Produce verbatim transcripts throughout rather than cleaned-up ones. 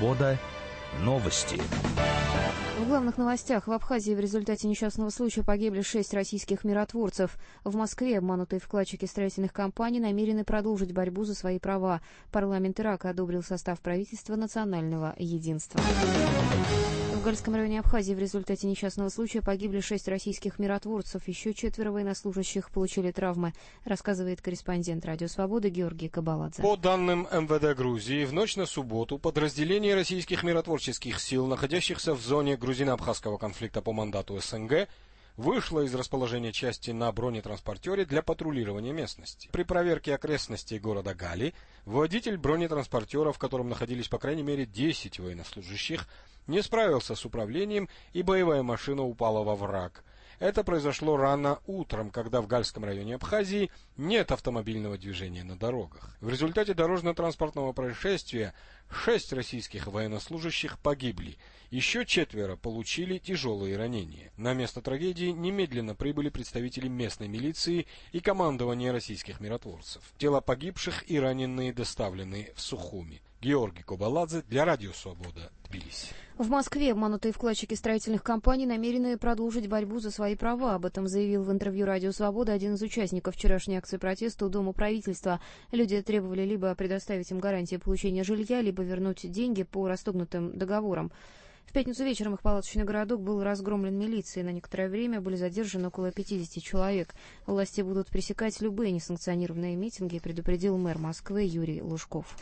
Свобода. Новости. В главных новостях. В Абхазии в результате несчастного случая погибли шесть российских миротворцев. В Москве обманутые вкладчики строительных компаний намерены продолжить борьбу за свои права. Парламент Ирака одобрил состав правительства национального единства. В Гальском районе Абхазии в результате несчастного случая погибли шесть российских миротворцев. Еще четверо военнослужащих получили травмы, рассказывает корреспондент «Радио Свобода» Георгий Кабаладзе. По данным эм вэ дэ Грузии, в ночь на субботу подразделения российских миротворческих сил, находящихся в зоне грузино-абхазского конфликта по мандату эс эн гэ, вышло из расположения части на бронетранспортере для патрулирования местности. При проверке окрестностей города Гали водитель бронетранспортера, в котором находились по крайней мере десять военнослужащих, не справился с управлением, и боевая машина упала во враг. Это произошло рано утром, когда в Гальском районе Абхазии нет автомобильного движения на дорогах. В результате дорожно-транспортного происшествия шесть российских военнослужащих погибли, еще четверо получили тяжелые ранения. На место трагедии немедленно прибыли представители местной милиции и командования российских миротворцев. Тела погибших и раненые доставлены в Сухуми. Георгий Кабаладзе для Радио Свобода, Тбилиси. В Москве обманутые вкладчики строительных компаний намерены продолжить борьбу за свои права. Об этом заявил в интервью «Радио Свобода» один из участников вчерашней акции протеста у Дома правительства. Люди требовали либо предоставить им гарантии получения жилья, либо вернуть деньги по расторгнутым договорам. В пятницу вечером их палаточный городок был разгромлен милицией. На некоторое время были задержаны около пятидесяти человек. Власти будут пресекать любые несанкционированные митинги, предупредил мэр Москвы Юрий Лужков.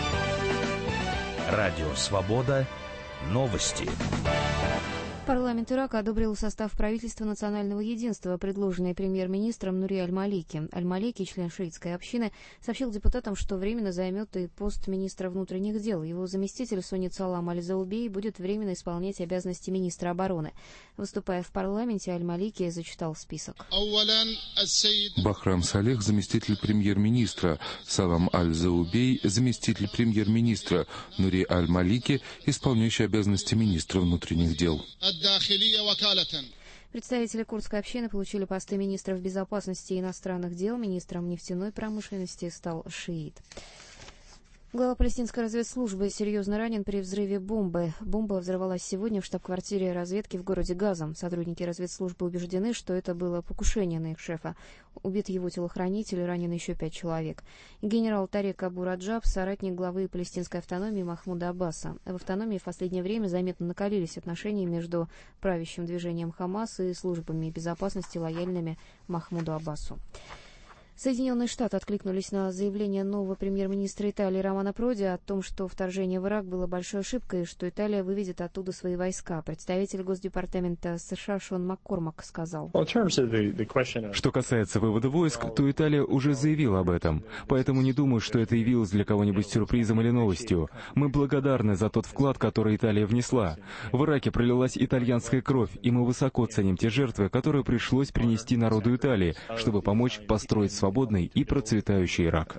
Радио Свобода. Новости. Парламент Ирака одобрил состав правительства национального единства, предложенный премьер-министром Нури Аль-Малики. Аль-Малики, член шиитской общины, сообщил депутатам, что временно займет и пост министра внутренних дел. Его заместитель Суннит Салам Аль-Заубей будет временно исполнять обязанности министра обороны. Выступая в парламенте, Аль-Малики зачитал список. Бахрам Салех, заместитель премьер-министра, Салам Аль-Заубей, заместитель премьер-министра, Нури Аль-Малики, исполняющий обязанности министра внутренних дел. Представители курдской общины получили посты министров безопасности и иностранных дел. Министром нефтяной промышленности стал шиит. Глава палестинской разведслужбы серьезно ранен при взрыве бомбы. Бомба взорвалась сегодня в штаб-квартире разведки в городе Газа. Сотрудники разведслужбы убеждены, что это было покушение на их шефа. Убит его телохранитель, ранен еще пять человек. Генерал Тарек Абу Раджаб, соратник главы палестинской автономии Махмуда Аббаса. В автономии в последнее время заметно накалились отношения между правящим движением Хамас и службами безопасности, лояльными Махмуду Аббасу. Соединенные Штаты откликнулись на заявление нового премьер-министра Италии Романо Проди о том, что вторжение в Ирак было большой ошибкой и что Италия выведет оттуда свои войска. Представитель Госдепартамента США Шон Маккормак сказал: Что касается вывода войск, то Италия уже заявила об этом. Поэтому не думаю, что это явилось для кого-нибудь сюрпризом или новостью. Мы благодарны за тот вклад, который Италия внесла. В Ираке пролилась итальянская кровь, и мы высоко ценим те жертвы, которые пришлось принести народу Италии, чтобы помочь построить свободный и процветающий Ирак.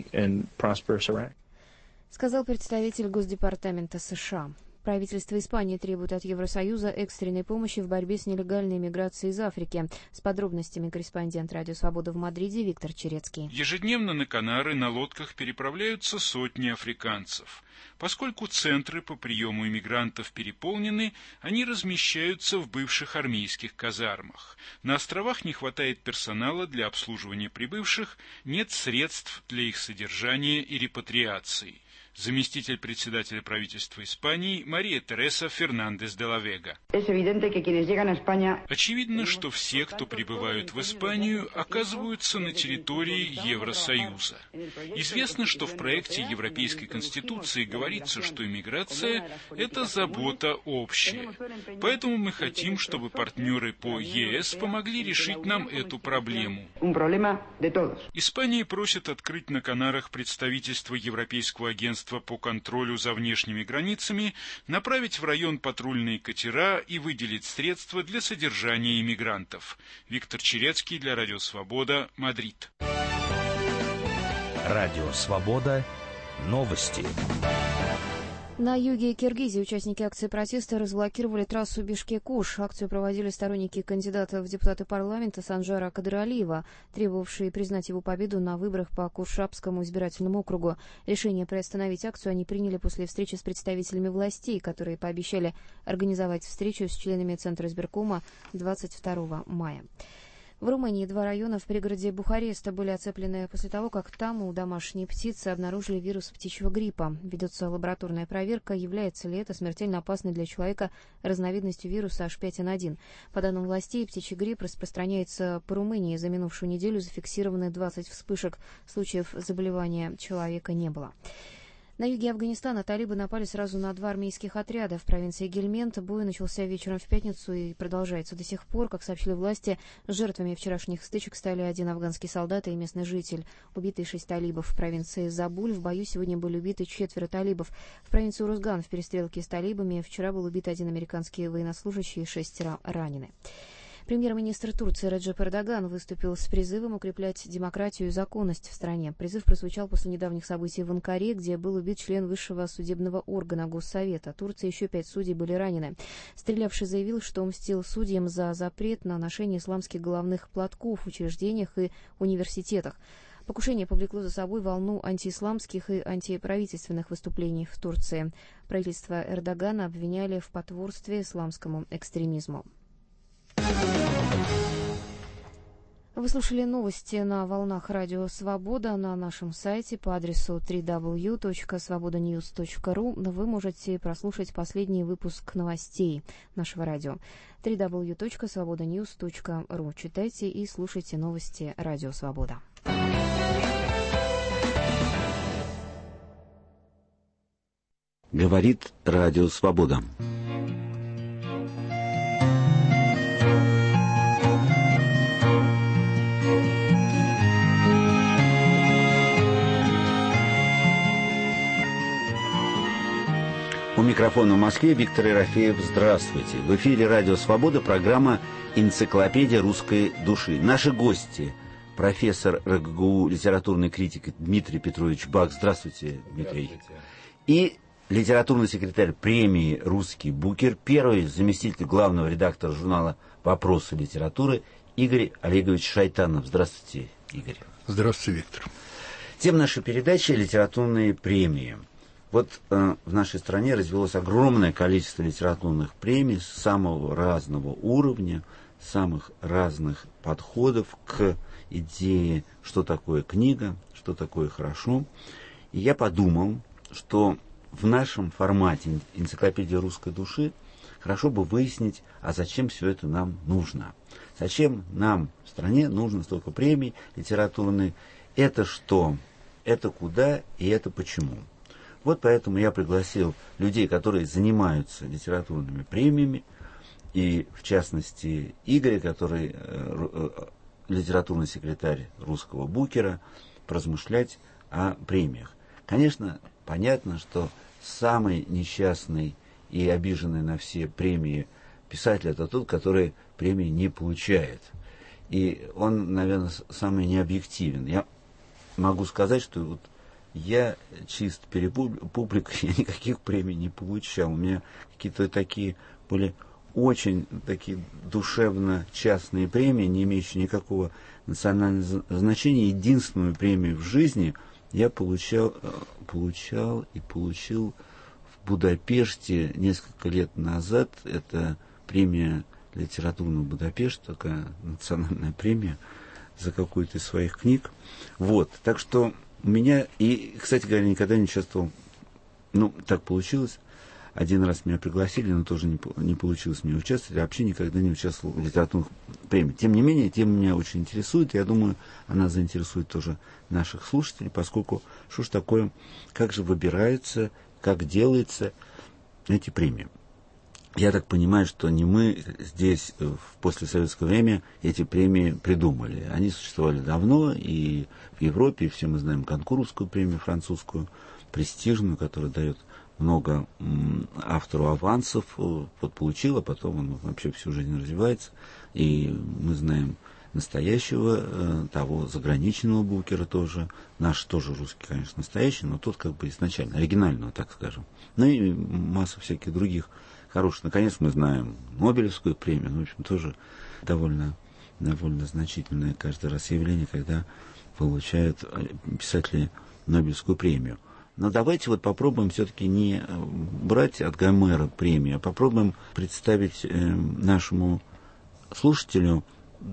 Сказал представитель Госдепартамента США. Правительство Испании требует от Евросоюза экстренной помощи в борьбе с нелегальной миграцией из Африки. С подробностями корреспондент «Радио Свобода» в Мадриде Виктор Черецкий. Ежедневно на Канары на лодках переправляются сотни африканцев. Поскольку центры по приему иммигрантов переполнены, они размещаются в бывших армейских казармах. На островах не хватает персонала для обслуживания прибывших, нет средств для их содержания и репатриации. Заместитель председателя правительства Испании Мария Тереса Фернандес де ла Вега. Очевидно, что все, кто прибывают в Испанию, оказываются на территории Евросоюза. Известно, что в проекте Европейской Конституции говорится, что иммиграция – это забота общая. Поэтому мы хотим, чтобы партнеры по е эс помогли решить нам эту проблему. Испания просит открыть на Канарах представительство Европейского агентства по контролю за внешними границами, направить в район патрульные катера и выделить средства для содержания иммигрантов. Виктор Черецкий для Радио Свобода, Мадрид. Радио Свобода. Новости. На юге Киргизии участники акции протеста разблокировали трассу Бишкек-Уш. Акцию проводили сторонники кандидата в депутаты парламента Санжара Кадыралиева, требовавшие признать его победу на выборах по Куршабскому избирательному округу. Решение приостановить акцию они приняли после встречи с представителями властей, которые пообещали организовать встречу с членами Центра избиркома двадцать второго мая. В Румынии два района в пригороде Бухареста были оцеплены после того, как там у домашней птицы обнаружили вирус птичьего гриппа. Ведется лабораторная проверка, является ли это смертельно опасной для человека разновидностью вируса эйч пять эн один. По данным властей, птичий грипп распространяется по Румынии. За минувшую неделю зафиксированы двадцать вспышек. Случаев заболевания человека не было. На юге Афганистана талибы напали сразу на два армейских отряда в провинции Гельмент. Бой начался вечером в пятницу и продолжается до сих пор. Как сообщили власти, жертвами вчерашних стычек стали один афганский солдат и местный житель. Убиты шесть талибов. В провинции Забуль в бою сегодня были убиты четверо талибов. В провинции Урузган в перестрелке с талибами вчера был убит один американский военнослужащий и шестеро ранены. Премьер-министр Турции Реджеп Эрдоган выступил с призывом укреплять демократию и законность в стране. Призыв прозвучал после недавних событий в Анкаре, где был убит член высшего судебного органа Госсовета. Турции еще пять судей были ранены. Стрелявший заявил, что мстил судьям за запрет на ношение исламских головных платков в учреждениях и университетах. Покушение повлекло за собой волну антиисламских и антиправительственных выступлений в Турции. Правительство Эрдогана обвиняли в потворстве исламскому экстремизму. Вы слушали новости на волнах радио «Свобода» на нашем сайте по адресу дабл ю дабл ю дабл ю точка свобода ньюс точка ру. Вы можете прослушать последний выпуск новостей нашего радио дабл ю дабл ю дабл ю точка свобода ньюс точка ру. Читайте и слушайте новости радио «Свобода». Говорит радио «Свобода». У микрофона в Москве Виктор Ерофеев. Здравствуйте. В эфире радио «Свобода», программа «Энциклопедия русской души». Наши гости – профессор РГГУ, литературный критик Дмитрий Петрович Бак. Здравствуйте, Дмитрий. Здравствуйте. И литературный секретарь премии «Русский Букер», первый заместитель главного редактора журнала «Вопросы литературы» Игорь Олегович Шайтанов. Здравствуйте, Игорь. Здравствуйте, Виктор. Тема нашей передачи – литературные премии. Вот э, в нашей стране развелось огромное количество литературных премий самого разного уровня, самых разных подходов к идее, что такое книга, что такое хорошо. И я подумал, что в нашем формате «Энциклопедия русской души» хорошо бы выяснить, а зачем все это нам нужно. Зачем нам в стране нужно столько премий литературных? Это что? Это куда и это почему? Вот поэтому я пригласил людей, которые занимаются литературными премиями, и в частности Игоря, который э, литературный секретарь русского Букера, поразмышлять о премиях. Конечно, понятно, что самый несчастный и обиженный на все премии писатель — это тот, который премии не получает. И он, наверное, самый необъективен. Я могу сказать, что вот я чист перед публикой, я никаких премий не получал. У меня какие-то такие были очень такие душевно частные премии, не имеющие никакого национального значения. Единственную премию в жизни я получал, получал и получил в Будапеште несколько лет назад. Это премия литературного Будапешта, такая национальная премия за какую-то из своих книг. Вот, так что у меня, и, кстати говоря, никогда не участвовал, ну, так получилось, один раз меня пригласили, но тоже не, не получилось мне участвовать, я вообще никогда не участвовал в литературных премиях. Тем не менее, тема меня очень интересует, я думаю, она заинтересует тоже наших слушателей, поскольку, что ж такое, как же выбираются, как делаются эти премии. Я так понимаю, что не мы здесь в послесоветское время эти премии придумали. Они существовали давно, и в Европе, и все мы знаем Ганкуровскую премию французскую, престижную, которая дает много м, автору авансов, вот получил, а потом он вообще всю жизнь развивается. И мы знаем настоящего, того заграничного Букера тоже. Наш тоже русский, конечно, настоящий, но тот как бы изначально, оригинального, так скажем. Ну и масса всяких других хороших. Наконец мы знаем Нобелевскую премию, ну, в общем, тоже довольно, довольно значительное каждый раз явление, когда получают писатели Нобелевскую премию. Но давайте вот попробуем все-таки не брать от Гомера премию, а попробуем представить э, нашему слушателю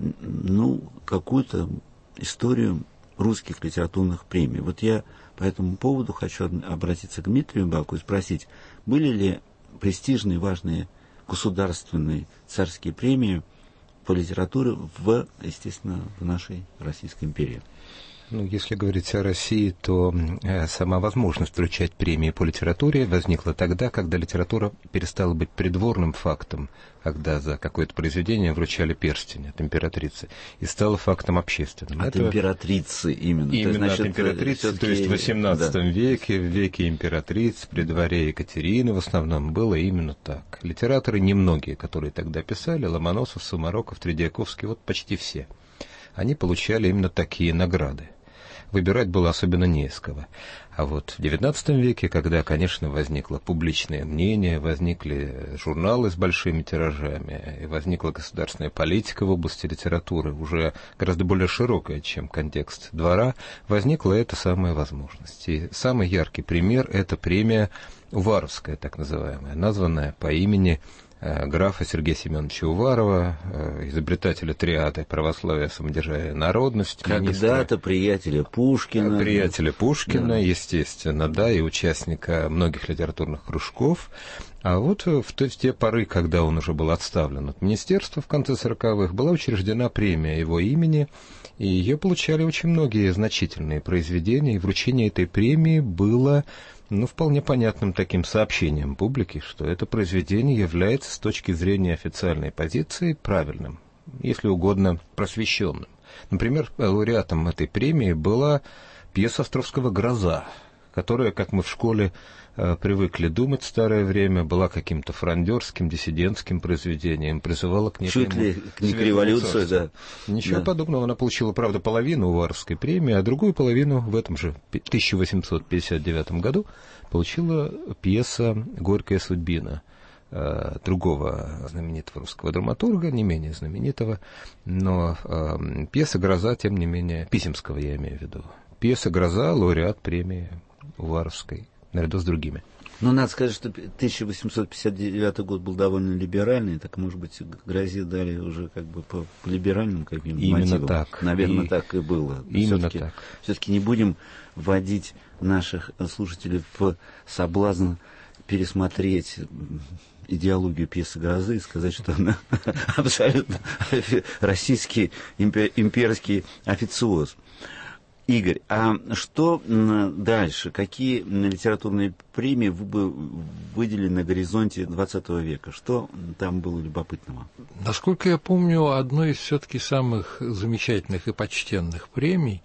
ну, какую-то историю русских литературных премий. Вот я по этому поводу хочу обратиться к Дмитрию Баку и спросить, были ли престижные, важные государственные царские премии по литературе в, естественно, в нашей Российской империи? Ну, если говорить о России, то э, сама возможность вручать премии по литературе возникла тогда, когда литература перестала быть придворным фактом, когда за какое-то произведение вручали перстень от императрицы, и стала фактом общественным. От Это императрицы именно. Именно то есть, значит, от императрицы, то есть в восемнадцатом да. веке, в веке императриц, при дворе Екатерины в основном было именно так. Литераторы немногие, которые тогда писали, Ломоносов, Сумароков, Тредьяковский, вот почти все, они получали именно такие награды. Выбирать было особенно не из кого. А вот в девятнадцатом веке, когда, конечно, возникло публичное мнение, возникли журналы с большими тиражами, и возникла государственная политика в области литературы, уже гораздо более широкая, чем контекст двора, возникла эта самая возможность. И самый яркий пример – это премия Уваровская, так называемая, названная по имени графа Сергея Семеновича Уварова, изобретателя триады «Православие, самодержавие, народность». Когда-то приятеля Пушкина. Приятеля Пушкина, да. естественно, да, и участника многих литературных кружков. А вот в, в те поры, когда он уже был отставлен от министерства в конце сороковых, была учреждена премия его имени, и ее получали очень многие значительные произведения, и вручение этой премии было... Ну, вполне понятным таким сообщением публике, что это произведение является с точки зрения официальной позиции правильным, если угодно просвещенным. Например, лауреатом этой премии была пьеса Островского «Гроза», которая, как мы в школе э, привыкли думать в старое время, была каким-то фрондерским, диссидентским произведением, призывала к некому... Чуть ли к не к революции, да. Ничего да. подобного. Она получила, правда, половину Уваровской премии, а другую половину в этом же тысяча восемьсот пятьдесят девятом году получила пьеса «Горькая судьбина» э, другого знаменитого русского драматурга, не менее знаменитого, но э, пьеса «Гроза», тем не менее, Писемского я имею в виду. Пьеса «Гроза» — лауреат премии Уваровской, наряду с другими. Ну, надо сказать, что тысяча восемьсот пятьдесят девятый год был довольно либеральный, так, может быть, Грозе дали уже как бы по, по либеральным каким-то именно мотивам. Так. Наверное, и... так и было. Именно все-таки, так. Все-таки не будем вводить наших слушателей в соблазн пересмотреть идеологию пьесы «Грозы» и сказать, что она абсолютно российский имперский официоз. Игорь, а что дальше? Какие литературные премии вы бы выделили на горизонте двадцатого века? Что там было любопытного? Насколько я помню, одной из все-таки самых замечательных и почтенных премий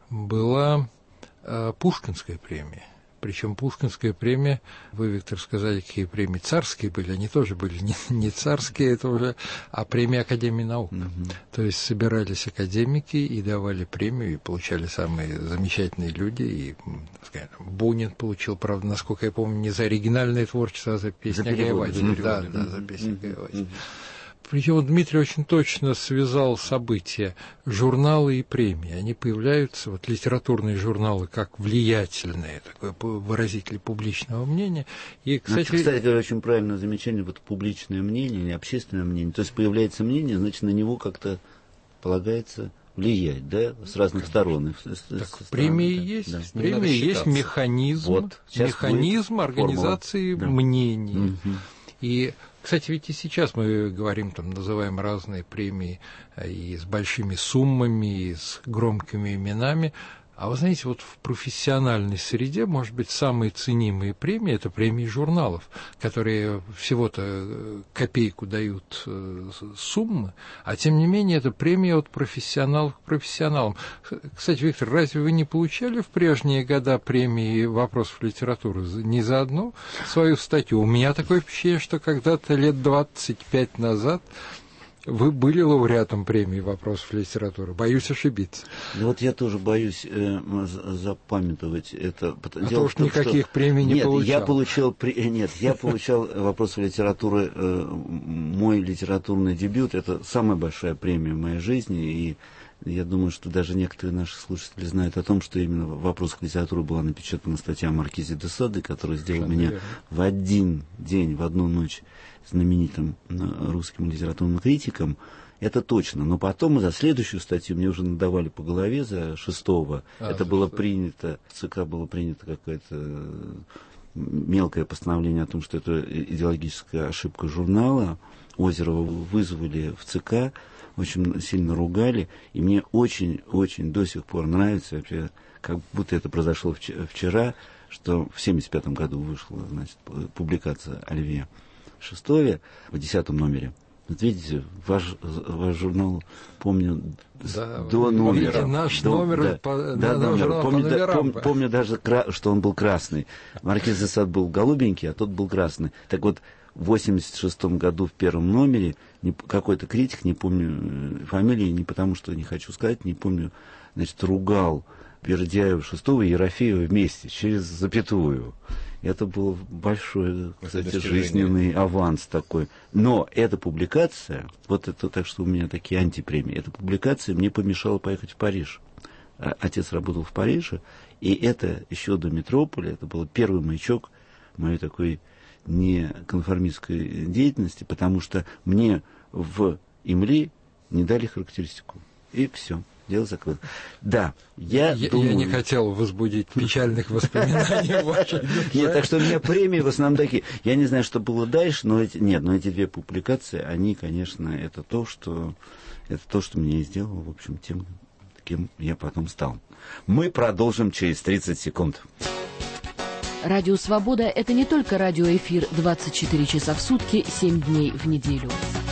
была э, Пушкинская премия. Причем Пушкинская премия, вы, Виктор, сказали, какие премии царские были, они тоже были не, не царские, это уже, а премия Академии наук. Mm-hmm. То есть собирались академики и давали премию, и получали самые замечательные люди. И, скажем, Бунин получил, правда, насколько я помню, не за оригинальное творчество, а за песню Гайваза. Да, да, за песню Гайваза. Mm-hmm. Причем Дмитрий очень точно связал события, журналы и премии. Они появляются, вот литературные журналы, как влиятельные, такой выразители публичного мнения. И, кстати, ну, кстати говоря, очень правильное замечание, вот публичное мнение или общественное мнение. То есть появляется мнение, значит, на него как-то полагается влиять, да, с разных сторон. Так, премии да, есть, да. Премии есть механизм, вот, механизм организации формула. Мнений. Угу. И, кстати, ведь и сейчас мы говорим, там, называем разные премии и с большими суммами, и с громкими именами. А вы знаете, вот в профессиональной среде, может быть, самые ценимые премии – это премии журналов, которые всего-то копейку дают суммы, а тем не менее это премия от профессионалов к профессионалам. Кстати, Виктор, разве вы не получали в прежние года премии вопросов литературы не за одну свою статью? У меня такое впечатление, что когда-то лет двадцать пять назад Вы были лауреатом премии «Вопросов литературы». Боюсь ошибиться. Ну вот я тоже боюсь э, запамятовать это. А то уж никаких что... премий не нет, получал. Я получал, нет, я получал «Вопросы литературы». Э, мой литературный дебют — это самая большая премия в моей жизни. И я думаю, что даже некоторые наши слушатели знают о том, что именно в «Вопросах литературы» была напечатана статья о Маркизе де Саде, который сделал Совершенно меня верно. в один день, в одну ночь знаменитым русским литературным критиком. Это точно. Но потом за следующую статью мне уже надавали по голове за шестого. А, это было что? принято, в ЦК было принято какое-то мелкое постановление о том, что это идеологическая ошибка журнала. Озерова вызвали в ЦК, очень сильно ругали. И мне очень-очень до сих пор нравится, вообще, как будто это произошло вчера, что в семьдесят пятом году вышла, значит, публикация Оливье Шестове в десятом номере. Вот видите, ваш, ваш журнал, помню, да, до номера. Наш до, номер да, по, да, на, номер. По Помню, да, пом, помню даже, что он был красный. Маркиз де Сад был голубенький, а тот был красный. Так вот, в восемьдесят шестом году в первом номере какой-то критик, не помню фамилии, не потому что не хочу сказать, не помню, значит, ругал Бердяева, Шестого и Ерофеева вместе, через запятую. Это был большой, кстати, жизненный аванс такой. Но эта публикация, вот это так, что у меня такие антипремии, эта публикация мне помешала поехать в Париж. Отец работал в Париже, и это еще до метрополя, это был первый маячок моей такой неконформистской деятельности, потому что мне в Имли не дали характеристику. И все. Дело закрыто. Да, я, я думаю... Я не хотел возбудить печальных воспоминаний в вашей душе. Нет, так что у меня премии в основном такие. Я не знаю, что было дальше, но эти, нет, но эти две публикации, они, конечно, это то, что это то, что меня и сделало, в общем, тем, кем я потом стал. Мы продолжим через тридцать секунд. Радио «Свобода» — это не только радиоэфир двадцать четыре часа в сутки, семь дней в неделю.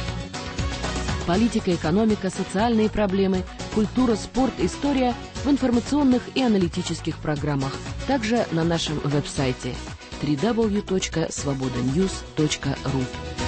Политика, экономика, социальные проблемы, культура, спорт, история в информационных и аналитических программах. Также на нашем веб-сайте дабл ю дабл ю дабл ю точка свобода ньюс точка ру.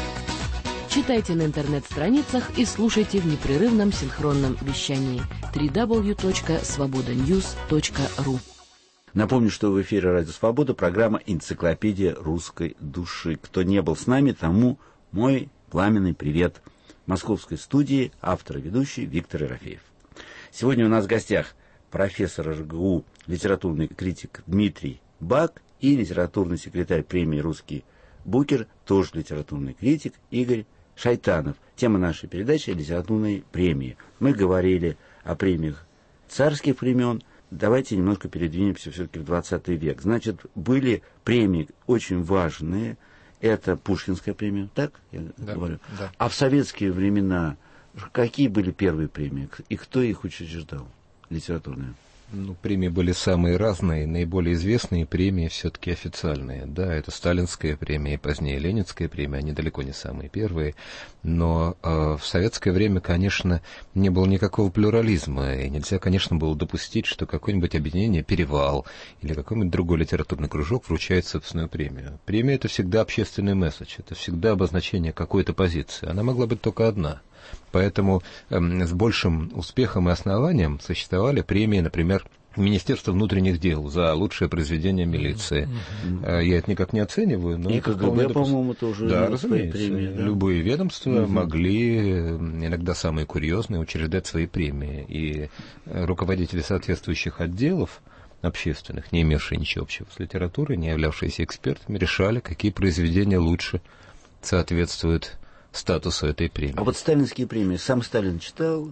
Читайте на интернет-страницах и слушайте в непрерывном синхронном вещании дабл ю дабл ю дабл ю точка свобода ньюс точка ру. Напомню, что в эфире «Радио Свобода» программа «Энциклопедия русской души». Кто не был с нами, тому мой пламенный привет. В московской студии автор и ведущий Виктор Ерофеев. Сегодня у нас в гостях профессор РГУ, литературный критик Дмитрий Бак и литературный секретарь премии «Русский Букер», тоже литературный критик Игорь Шайтанов. Тема нашей передачи — литературные премии. Мы говорили о премиях царских времен. Давайте немножко передвинемся все-таки в двадцатый век. Значит, были премии очень важные. Это Пушкинская премия, так я да, говорю? Да. А в советские времена какие были первые премии? И кто их учреждал, литературные? Ну, премии были самые разные, наиболее известные премии все-таки официальные. Да, это Сталинская премия и позднее Ленинская премия, они далеко не самые первые. Но э, в советское время, конечно, не было никакого плюрализма, и нельзя, конечно, было допустить, что какое-нибудь объединение «Перевал» или какой-нибудь другой литературный кружок вручает собственную премию. Премия — это всегда общественный месседж, это всегда обозначение какой-то позиции. Она могла быть только одна. Поэтому э, с большим успехом и основанием существовали премии, например, Министерства внутренних дел за лучшее произведение милиции. Mm-hmm. Я это никак не оцениваю. Но и это КГБ, по-моему, тоже. Да, разумеется. Премии, да? Любые ведомства mm-hmm. могли, иногда самые курьезные, учреждать свои премии. И руководители соответствующих отделов общественных, не имевшие ничего общего с литературой, не являвшиеся экспертами, решали, какие произведения лучше соответствуют статусу этой премии. А вот сталинские премии сам Сталин читал?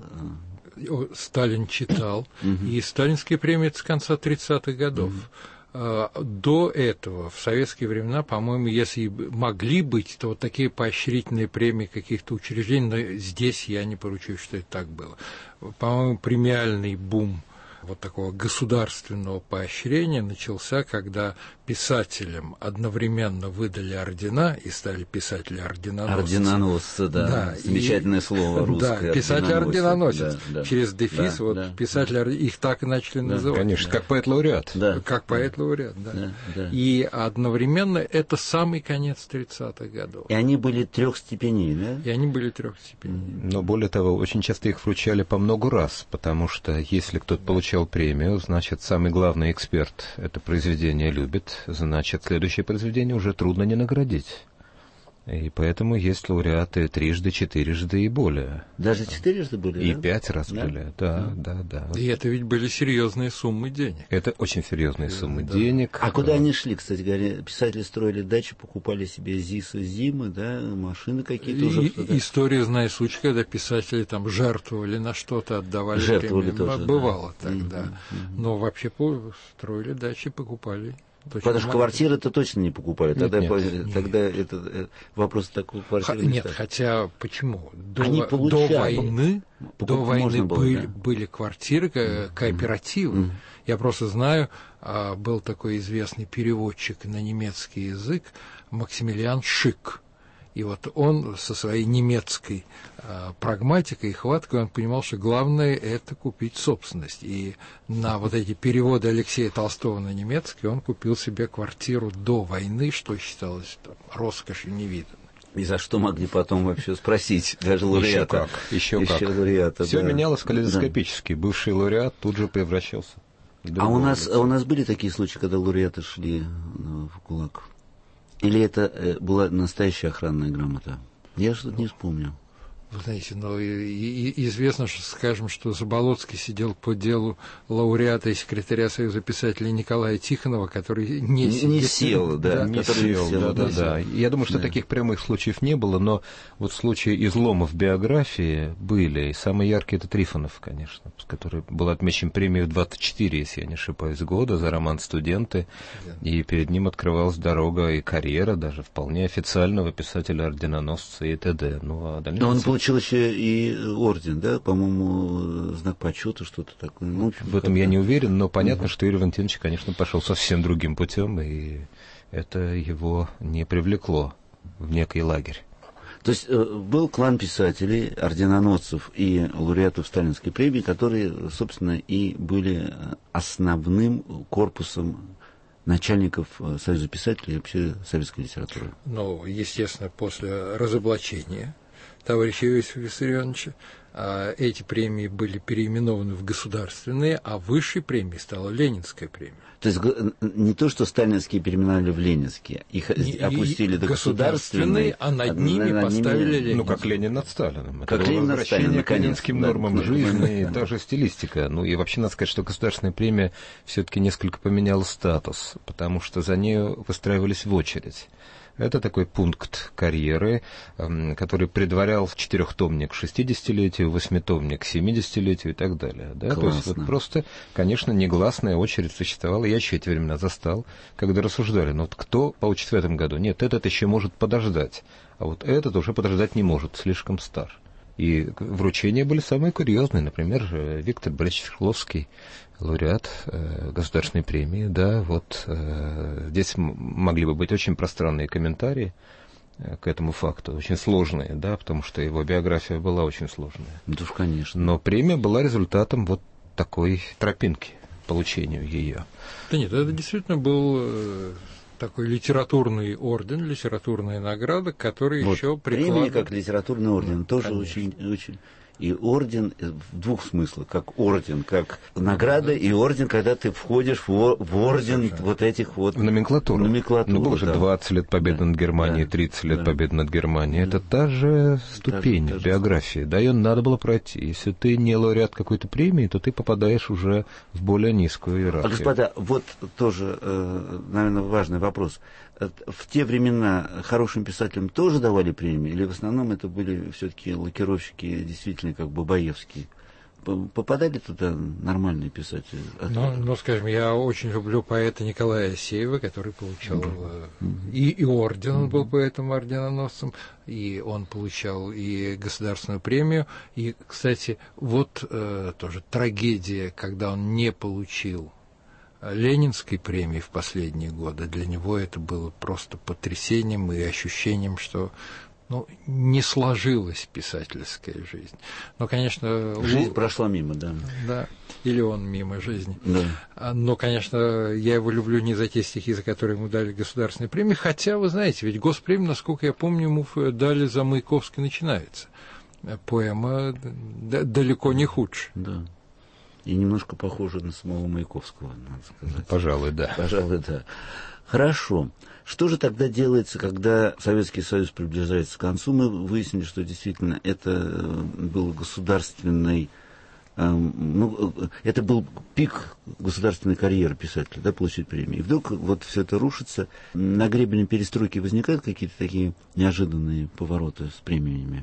Сталин читал. И сталинские премии — это с конца тридцатых годов. До этого, в советские времена, по-моему, если могли быть, то вот такие поощрительные премии каких-то учреждений, но здесь я не поручусь, что это так было. По-моему, премиальный бум вот такого государственного поощрения начался, когда писателям одновременно выдали ордена и стали писатели-орденоносцы. Орденоносцы, да, да. Замечательное и, слово русское. Да, писатель-орденоносец. Да, да. Через дефис, да, вот да, писатель, да. их так и начали да, называть. Конечно, да. как поэт-лауреат. Да. Как поэт-лауреат, да. Да, да. И одновременно это самый конец тридцатых годов. И они были трех степеней, да? И они были трех степеней. Но более того, очень часто их вручали по много раз, потому что если кто-то да. получал премию, значит, самый главный эксперт это произведение любит, значит, следующее произведение уже трудно не наградить. И поэтому есть лауреаты трижды, четырежды и более. Даже четырежды были, И да? пять раз да? были, да, да, да. И это ведь были серьезные суммы денег. Это очень серьезные суммы да. денег. А куда они шли, кстати говоря? Писатели строили дачи, покупали себе ЗИСы, Зимы, да, машины какие-то уже. И, да? История, знай случай, когда писатели там жертвовали на что-то, отдавали жертвовали премию. Тоже, Бывало да. тогда. Mm-hmm. Но вообще строили дачи, покупали. Потому что квартиры-то точно не покупали. Тогда, нет, по, нет. тогда это, вопрос такой квартиры. Х- нет, хотя почему? До, Они получали, до войны, до войны было, были, да. были квартиры, ко- кооперативы. Mm-hmm. Я просто знаю, был такой известный переводчик на немецкий язык Максимилиан Шик. И вот он со своей немецкой э, прагматикой и хваткой, он понимал, что главное – это купить собственность. И на вот эти переводы Алексея Толстого на немецкий он купил себе квартиру до войны, что считалось там, роскошью невиданной. И за что могли потом вообще спросить даже лауреата? Еще как. Еще как. Лауреата, Все да. менялось калейдоскопически. Да. Бывший лауреат тут же превращался в другого. А у нас, а у нас были такие случаи, когда лауреаты шли в ГУЛАГ? Или это была настоящая охранная грамота? Я что-то не вспомнил. Вы знаете, но и, и, известно, что, скажем, что Заболоцкий сидел по делу лауреата и секретаря Союза писателей Николая Тихонова, который не, не, сидел, не сел, да, не сел, да, да, да. Я думаю, что да. таких прямых случаев не было, но вот случаи изломов биографии были, и самый яркий это Трифонов, конечно, который был отмечен премией в двадцать четыре, если я не ошибаюсь, года за роман «Студенты», да. и перед ним открывалась дорога и карьера даже вполне официального писателя-орденоносца и т.д. Ну, а дальше... получил еще и орден, да, по-моему, знак почета, что-то такое. Ну, в этом я не уверен, но понятно, угу. что Юрий Валентинович, конечно, пошел совсем другим путем, и это его не привлекло в некий лагерь. То есть был клан писателей, орденоносцев и лауреатов Сталинской премии, которые, собственно, и были основным корпусом начальников Союза писателей и вообще советской литературы. Ну, естественно, после разоблачения товарища Иосифа Виссарионовича эти премии были переименованы в государственные, а высшей премией стала Ленинская премия. То есть не то, что сталинские переименовали в ленинские, их и, опустили до государственные, а над ними над поставили Ленинские. Ну, как Ленин над Сталиным. Как это Ленин над Сталиным, к ленинским да, нормам да, жизни, да. и даже стилистика. Ну, и вообще надо сказать, что государственная премия все-таки несколько поменяла статус, потому что за нею выстраивались в очередь. Это такой пункт карьеры, который предварял четырехтомник к шестидесятилетию, восьмитомник к семидесятилетию и так далее. Да? То есть вот просто, конечно, негласная очередь существовала. Я еще эти времена застал, когда рассуждали, ну вот кто получит в этом году? Нет, этот еще может подождать, а вот этот уже подождать не может, слишком стар. И вручения были самые курьезные. Например, Виктор Борисович Шкловский, лауреат э, государственной премии, да, вот э, здесь могли бы быть очень пространные комментарии э, к этому факту, очень сложные, да, потому что его биография была очень сложная. Да, конечно. Но премия была результатом вот такой тропинки, получению ее. Да нет, это действительно был э, такой литературный орден, литературная награда, который вот, еще прикладывал... Премия как литературный орден, да, тоже очень, очень... И орден в двух смыслах, как орден, как награда, и орден, когда ты входишь в, в орден Совершенно. Вот этих вот... В номенклатуру. номенклатуру ну, было же да. двадцать лет победы да. над Германией, да. тридцать лет да. победы над Германией. Да. Это та же ступень та, та биографии, да, ее надо было пройти. Если ты не лауреат какой-то премии, то ты попадаешь уже в более низкую иерархию. А, господа, вот тоже, наверное, важный вопрос. В те времена хорошим писателям тоже давали премии, или в основном это были все-таки лакировщики, действительно, как Бабаевский? Попадали туда нормальные писатели? Ну, ну, скажем, я очень люблю поэта Николая Асеева, который получал mm-hmm. и, и орден, он был поэтом-орденоносцем, и он получал и государственную премию. И, кстати, вот э, тоже трагедия, когда он не получил Ленинской премии в последние годы. Для него это было просто потрясением и ощущением, что ну, не сложилась писательская жизнь. Но, конечно... Жизнь прошла мимо, да. Да, или он мимо жизни. Да. Но, конечно, я его люблю не за те стихи, за которые ему дали государственные премии, хотя, вы знаете, ведь госпремию, насколько я помню, ему дали за «Маяковский начинается». Поэма далеко не худшая. Да. И немножко похожа на самого Маяковского, надо сказать. Пожалуй, да. Пожалуй, да. Хорошо. Что же тогда делается, когда Советский Союз приближается к концу? Мы выяснили, что действительно это был государственный, э, ну, это был пик государственной карьеры писателя, да, получить премию. И вдруг вот все это рушится. На гребне перестройки возникают какие-то такие неожиданные повороты с премиями?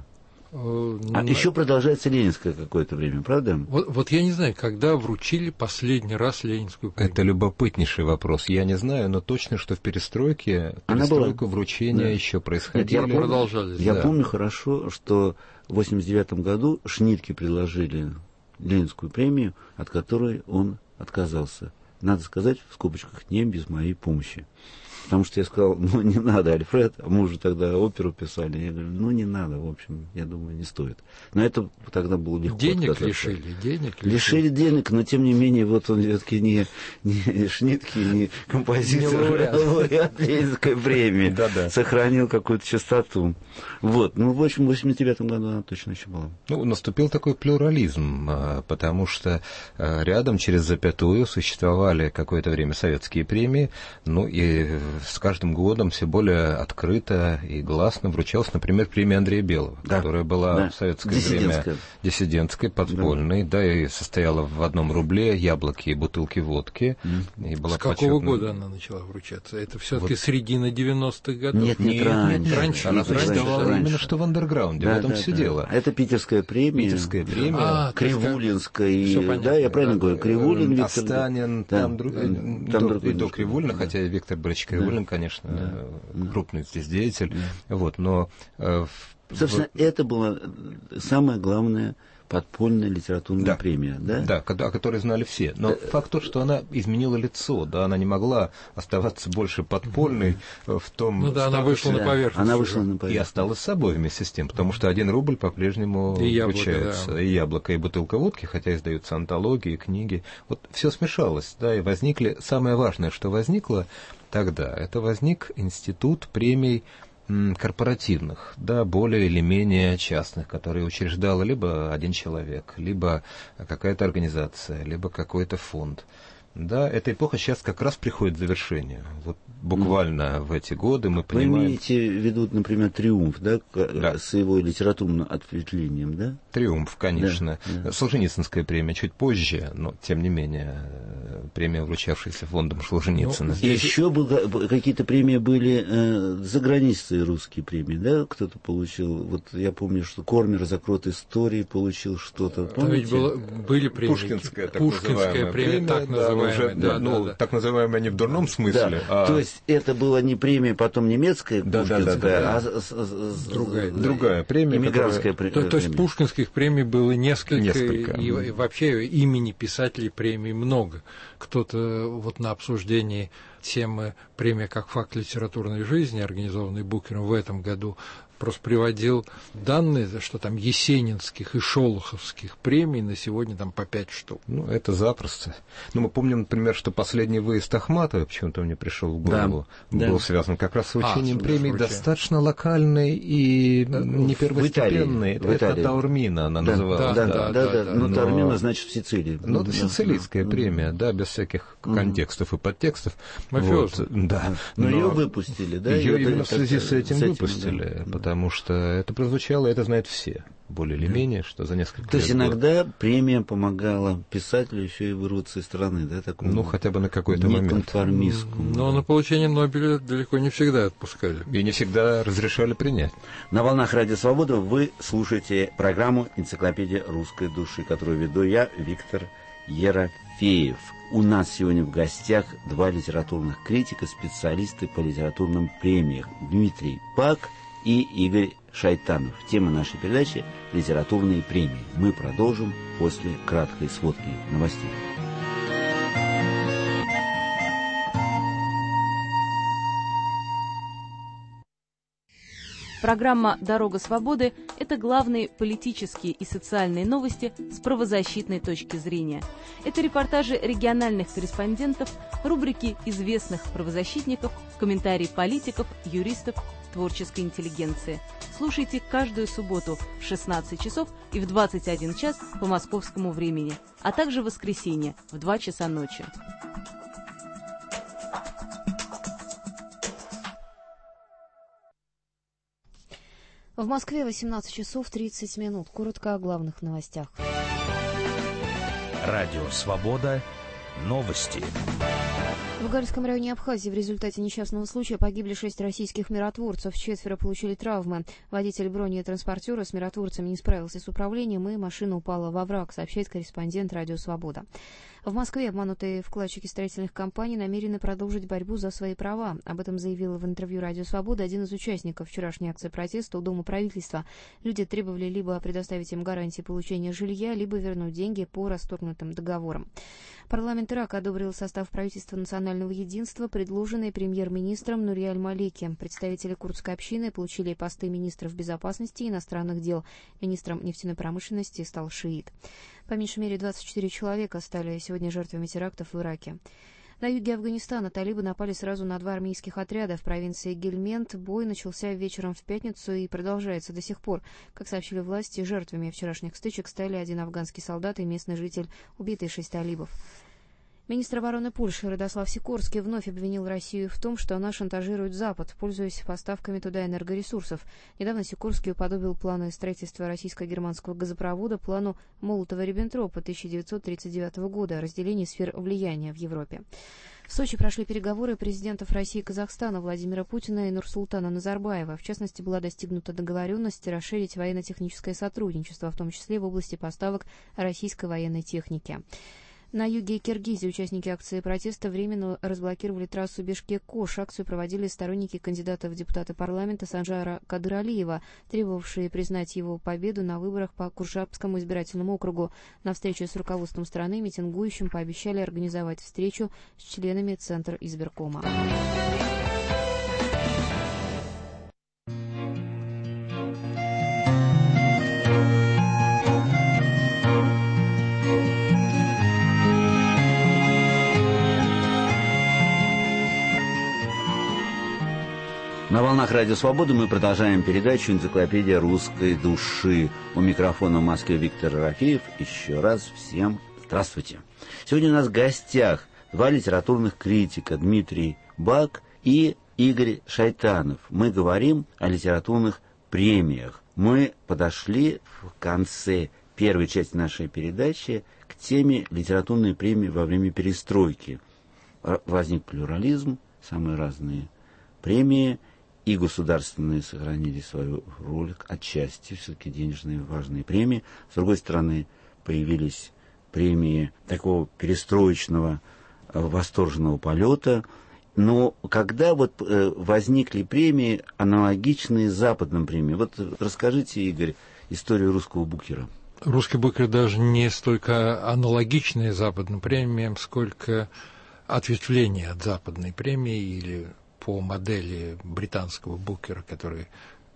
А еще продолжается ленинское какое-то время, правда? Вот, вот я не знаю, когда вручили последний раз ленинскую премию. Это любопытнейший вопрос. Я не знаю, но точно, что в перестройке перестройку вручения да. еще происходили. Нет, я продолжались. Я да. помню хорошо, что в восемьдесят девятом году Шнитке предложили ленинскую премию, от которой он отказался. Надо сказать, в скобочках, не без моей помощи. Потому что я сказал, ну, не надо, Альфред, а мы уже тогда оперу писали. Я говорю, ну, не надо, в общем, я думаю, не стоит. Но это тогда было легко. Денег лишили, денег лишили. Лишили денег, но, тем не менее, вот он все-таки не, не Шнитке, не композитор, а лауреат Ленинской премии. Да-да. Сохранил какую-то чистоту. Вот, ну, в общем, в восемьдесят девятом году она точно еще была. Ну, наступил такой плюрализм, потому что рядом через запятую существовали какое-то время советские премии, ну, и с каждым годом все более открыто и гласно вручалась, например, премия Андрея Белого, да, которая была да. в советское время диссидентской, подпольной, да. да, и состояла в одном рубле, яблоки и бутылки водки. Mm. И была с какого почетна... года она начала вручаться? Это все-таки вот. Середина девяностых годов? Нет, нет, нет, раньше. нет, раньше. Она существовала именно что в андерграунде, да, в этом да, все да. дело. Это питерская премия. Питерская премия. А, Кривулинская. И, да, я правильно да, говорю, Кривулин, Виктор. Останин, да, там, друг, там до, друг, и до Кривулина, да. хотя Виктор Борисович Кривулин, да. конечно, да. крупный здесь деятель. Да. Вот, но... Э, Собственно, в... это была самая главная подпольная литературная да. премия, да? Да, о которой знали все. Но э... факт тот, что она изменила лицо, да, она не могла оставаться больше подпольной mm-hmm. в том... Ну да, она вышла да. на поверхность. Она вышла на поверхность. И осталась собой вместе с тем, потому что один рубль по-прежнему и вручается. Да. И яблоко, и бутылка водки, хотя издаются антологии, книги. Вот все смешалось, да, и возникли... Самое важное, что возникло тогда, это возник институт премий корпоративных, да, более или менее частных, которые учреждал либо один человек, либо какая-то организация, либо какой-то фонд. Да, эта эпоха сейчас как раз приходит к завершению. Вот буквально mm. в эти годы мы понимаем... Вы имеете в виду, например, «Триумф», да, да. с его литературным ответвлением, да? «Триумф», конечно. Да, да. Солженицынская премия чуть позже, но, тем не менее, премия, вручавшаяся фондом Солженицына. Ну, еще было, какие-то премии были э, за границей, русские премии, да, кто-то получил. Вот я помню, что Кормер за крот истории получил что-то. Там ведь было, были премии. Пушкинская, так Пушкинская премия, так называемая. Уже, да, да, ну, да, так называемая не в дурном смысле. Да. А... То есть это была не премия потом немецкая, да, пушкинская, да, да, да, а да. С, с, с, другая, другая премия. Иммигрантская которая... премия. То, то есть пушкинских премий было несколько, несколько. И, и вообще имени писателей премий много. Кто-то вот на обсуждении темы «Премия как факт литературной жизни», организованной Букером в этом году, просто приводил данные, что там есенинских и шолоховских премий на сегодня там по пять штук. Ну, это запросто. Ну, мы помним, например, что последний выезд Ахматовой, почему-то мне пришел в голову, да, был да. связан как раз с вручением а, премий вручение. достаточно локальной и да, не первостепенной. В это Таурмина она да, называлась. Да, да, да. да, да, да. Ну, Таурмина, значит, в Сицилии. Ну, это сицилийская да. премия, да, без всяких mm. контекстов и подтекстов. Мафиоз. Вот, да. Но, но ее выпустили, да? Ее именно в связи с этим, с этим выпустили, да. потому что это прозвучало, это знают все, более или менее, что за несколько лет. То есть иногда премия помогала писателю еще и вырваться из страны, да? Такому ну, хотя бы на какой-то момент. Неконформистскому. Но да. на получение Нобеля далеко не всегда отпускали. И не всегда разрешали принять. На волнах Радио Свобода вы слушаете программу «Энциклопедия русской души», которую веду я, Виктор Ерофеев. У нас сегодня в гостях два литературных критика, специалисты по литературным премиям. Дмитрий Пак и Игорь Шайтанов. Тема нашей передачи – литературные премии. Мы продолжим после краткой сводки новостей. Программа «Дорога свободы» — это главные политические и социальные новости с правозащитной точки зрения. Это репортажи региональных корреспондентов, рубрики известных правозащитников, комментарии политиков, юристов, творческой интеллигенции. Слушайте каждую субботу в шестнадцать часов и в двадцать один час по московскому времени, а также в воскресенье в два часа ночи. В Москве восемнадцать часов тридцать минут. Коротко о главных новостях. Радио «Свобода». Новости. В Гальском районе Абхазии в результате несчастного случая погибли шесть российских миротворцев, четверо получили травмы. Водитель бронетранспортера с миротворцами не справился с управлением, и машина упала во враг, сообщает корреспондент «Радио Свобода». В Москве обманутые вкладчики строительных компаний намерены продолжить борьбу за свои права. Об этом заявил в интервью «Радио Свобода» один из участников вчерашней акции протеста у Дома правительства. Люди требовали либо предоставить им гарантии получения жилья, либо вернуть деньги по расторгнутым договорам. Парламент Ирака одобрил состав правительства национального единства, предложенный премьер-министром Нури аль-Малики. Представители курдской общины получили посты министров безопасности и иностранных дел. Министром нефтяной промышленности стал шиит. По меньшей мере двадцать четыре человека стали сегодня жертвами терактов в Ираке. На юге Афганистана талибы напали сразу на два армейских отряда в провинции Гельмент. Бой начался вечером в пятницу и продолжается до сих пор. Как сообщили власти, жертвами вчерашних стычек стали один афганский солдат и местный житель, убитый шесть талибов. Министр обороны Польши Радослав Сикорский вновь обвинил Россию в том, что она шантажирует Запад, пользуясь поставками туда энергоресурсов. Недавно Сикорский уподобил планы строительства российско-германского газопровода плану Молотова-Риббентропа тысяча девятьсот тридцать девятого года о разделении сфер влияния в Европе. В Сочи прошли переговоры президентов России и Казахстана Владимира Путина и Нурсултана Назарбаева. В частности, была достигнута договоренность расширить военно-техническое сотрудничество, в том числе в области поставок российской военной техники. На юге Киргизии участники акции протеста временно разблокировали трассу Бишкек-Кош. Акцию проводили сторонники кандидата в депутаты парламента Санжара Кадыралиева, требовавшие признать его победу на выборах по Куршабскому избирательному округу. На встрече с руководством страны митингующим пообещали организовать встречу с членами Центра избиркома. На волнах Радио Свободы мы продолжаем передачу «Энциклопедия русской души». У микрофона в Москве Виктор Рафеев. Еще раз всем здравствуйте. Сегодня у нас в гостях два литературных критика Дмитрий Бак и Игорь Шайтанов. Мы говорим о литературных премиях. Мы подошли в конце первой части нашей передачи к теме литературной премии во время перестройки. Возник плюрализм, самые разные премии, и государственные сохранили свою роль отчасти, все-таки денежные важные премии. С другой стороны, появились премии такого перестроечного восторженного полета. Но когда вот э, возникли премии, аналогичные западным премиям? Вот расскажите, Игорь, историю русского букера. Русский букер даже не столько аналогичные западным премиям, сколько ответвление от западной премии или по модели британского букера, который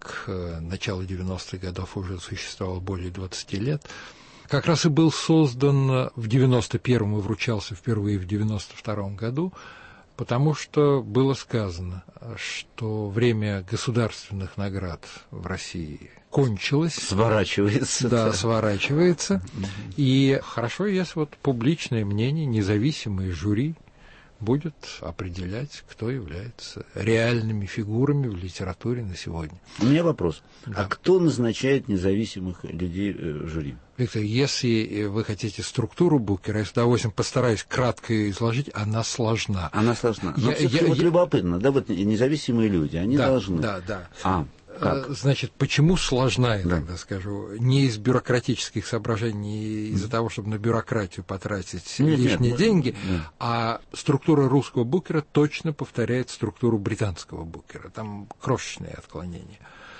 к началу девяностых годов уже существовал более двадцати лет, как раз и был создан в девяносто первом и вручался впервые в девяносто втором году, потому что было сказано, что время государственных наград в России кончилось. Сворачивается. Да, да. сворачивается. Mm-hmm. И хорошо, если вот публичное мнение, независимое жюри будет определять, кто является реальными фигурами в литературе на сегодня. У меня вопрос. Да. А кто назначает независимых людей в жюри? Виктор, если вы хотите структуру букера, я с удовольствием постараюсь кратко изложить, она сложна. Она сложна. Но я, все-таки я, вот я... любопытно, да, вот независимые люди, они да, должны... Да, да. А, как? Значит, почему сложна, я да. тогда скажу? Не из бюрократических соображений, не из-за mm. того, чтобы на бюрократию потратить нет, лишние нет, деньги, нет. А структура русского букера точно повторяет структуру британского букера. Там крошечные отклонения.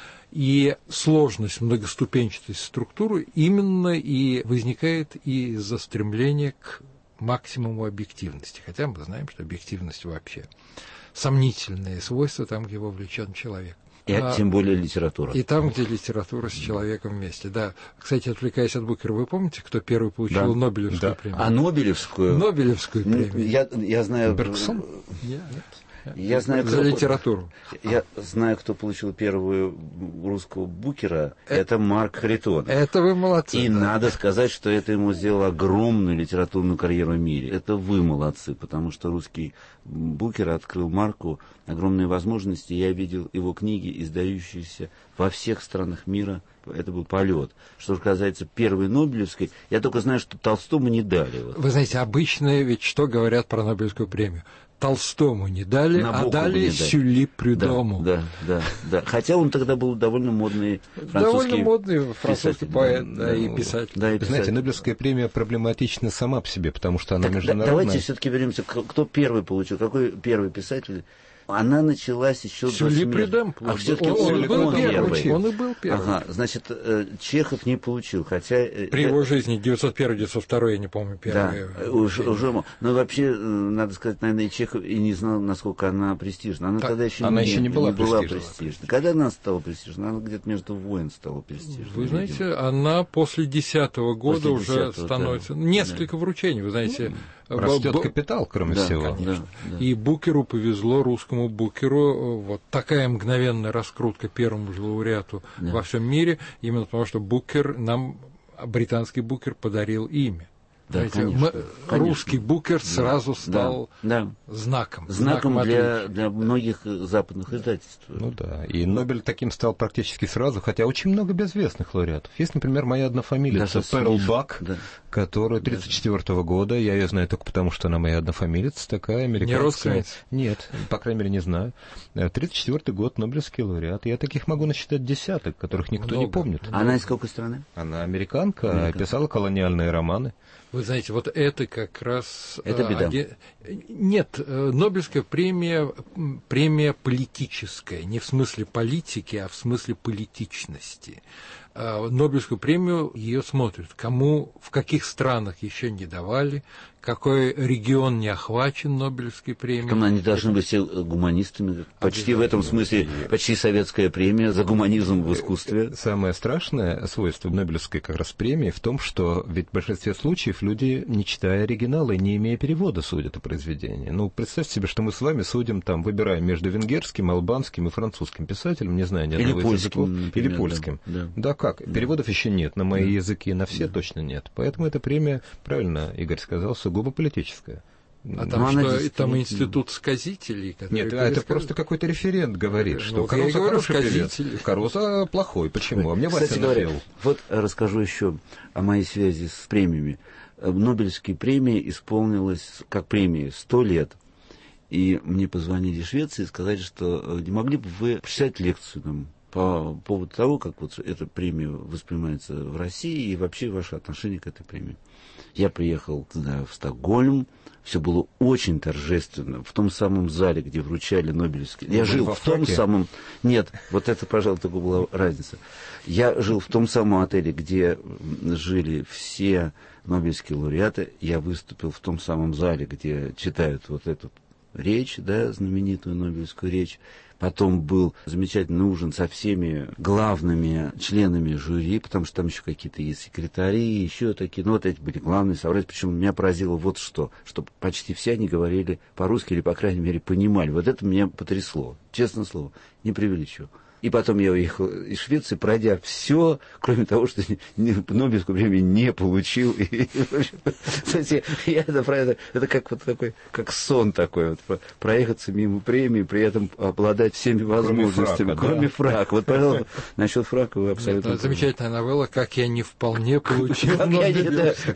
И сложность, многоступенчатость структуры именно и возникает из-за стремления к максимуму объективности. Хотя мы знаем, что объективность вообще сомнительное свойство там, где вовлечен человек. И, а, тем более литература. И там, где литература с человеком вместе, да. Кстати, отвлекаясь от Букера, вы помните, кто первый получил да. Нобелевскую да. премию? А Нобелевскую? Нобелевскую премию. Я, я знаю... Берксон? Нет. Я знаю, за кто, литературу. Я знаю, кто получил первую русского Букера. Это, это Марк Харитон. Это вы молодцы. И да. надо сказать, что это ему сделало огромную литературную карьеру в мире. Это вы молодцы, потому что русский Букер открыл Марку огромные возможности. Я видел его книги, издающиеся во всех странах мира. Это был полет. Что же касается первой Нобелевской, я только знаю, что Толстому не дали. Вот. Вы знаете, обычно ведь что говорят про Нобелевскую премию? Толстому не дали, а дали Сюли Прюдому. Да, да, да, да. Хотя он тогда был довольно модный французский довольно модный французский писатель, поэт, да, да, и писатель. Да, и писатель. Знаете, Нобелевская премия проблематична сама по себе, потому что она так, международная. Давайте все-таки вернемся, кто первый получил, какой первый писатель. Она началась еще до смерти. А все-таки он, он, он, был он первый. Он и был первый. Ага, значит, Чехов не получил, хотя... При его жизни девятьсот первый девятьсот второй, я не помню, первый. Да, уже, уже... Но вообще, надо сказать, наверное, и Чехов и не знал, насколько она престижна. Она так, тогда еще, она не, еще не была, не была престижна. Когда она стала престижна? Она где-то между войн стала престижной. Вы знаете, видимо. Она после десятого года после уже десятого, становится... Да. Несколько да. вручений, вы знаете... Растет Б... капитал, кроме да, всего. Конечно. Да, да. И Букеру повезло, русскому Букеру, вот такая мгновенная раскрутка первому же лауреату да. во всем мире, именно потому что Букер нам, британский Букер, подарил имя. Да, знаете, конечно, мы, конечно. Русский Букер сразу да, стал да, знаком. Знаком, знаком для, для многих западных издательств. Ну да, и Нобель таким стал практически сразу, хотя очень много безвестных лауреатов. Есть, например, моя однофамилица Перл Бак, да. которая тридцать четвёртого года, я ее знаю только потому, что она моя однофамилица, такая американская. Не родственница? Нет, по крайней мере, не знаю. тридцать четвёртый год, Нобелевский лауреат. Я таких могу насчитать десяток, которых никто много. не помнит. Она из какой страны? Она американка, американка, писала колониальные романы. Вы знаете, вот это как раз... Это беда. Один... Нет, Нобелевская премия, премия политическая, не в смысле политики, а в смысле политичности. Нобелевскую премию ее смотрят, кому, в каких странах еще не давали, какой регион не охвачен Нобелевской премией. Там они должны быть все гуманистами. Почти в этом смысле, почти советская премия за гуманизм в искусстве. Самое страшное свойство Нобелевской как раз премии в том, что ведь в большинстве случаев люди, не читая оригинала и не имея перевода, судят о произведении. Ну, представьте себе, что мы с вами судим, там, выбираем между венгерским, албанским и французским писателем, не знаю ни одного из языков. Или польским. Да, да. да как? Да. Переводов еще нет, на мои да. языки, на все да. точно нет. Поэтому эта премия, правильно Игорь сказал, сугубо политическая. А там ну, что, там институт сказителей? Нет, а это просто какой-то референт говорит, ну, что Кароза хороший певец, Кароза плохой. Почему? А мне Вася напел. Вот расскажу еще о моей связи с премиями. Нобелевские премии исполнилось, как премии, сто лет. И мне позвонили из Швеции и сказали, что не могли бы вы прочитать лекцию нам по поводу того, как вот эта премия воспринимается в России и вообще ваше отношение к этой премии. Я приехал туда, в Стокгольм, все было очень торжественно, в том самом зале, где вручали Нобелевские. Я жил в том самом... Нет, вот это, пожалуй, только была разница. Я жил в том самом отеле, где жили все Нобелевские лауреаты. Я выступил в том самом зале, где читают вот эту речь, да, знаменитую Нобелевскую речь. Потом был замечательный ужин со всеми главными членами жюри, потому что там еще какие-то есть секретари, еще такие. Ну, вот эти были главные собратья. Причем меня поразило вот что, что почти все они говорили по-русски или, по крайней мере, понимали. Вот это меня потрясло. Честное слово, не преувеличиваю. И потом я уехал из Швеции, пройдя все, кроме того, что Нобелевскую премию не получил. И, кстати, я это, про это, это как вот такой, как сон такой, вот, проехаться мимо премии, при этом обладать всеми возможностями, кроме фрака. Да? Вот, пожалуйста, насчет фрака вы абсолютно... Это замечательная новелла, как я не вполне получил Нобелевскую.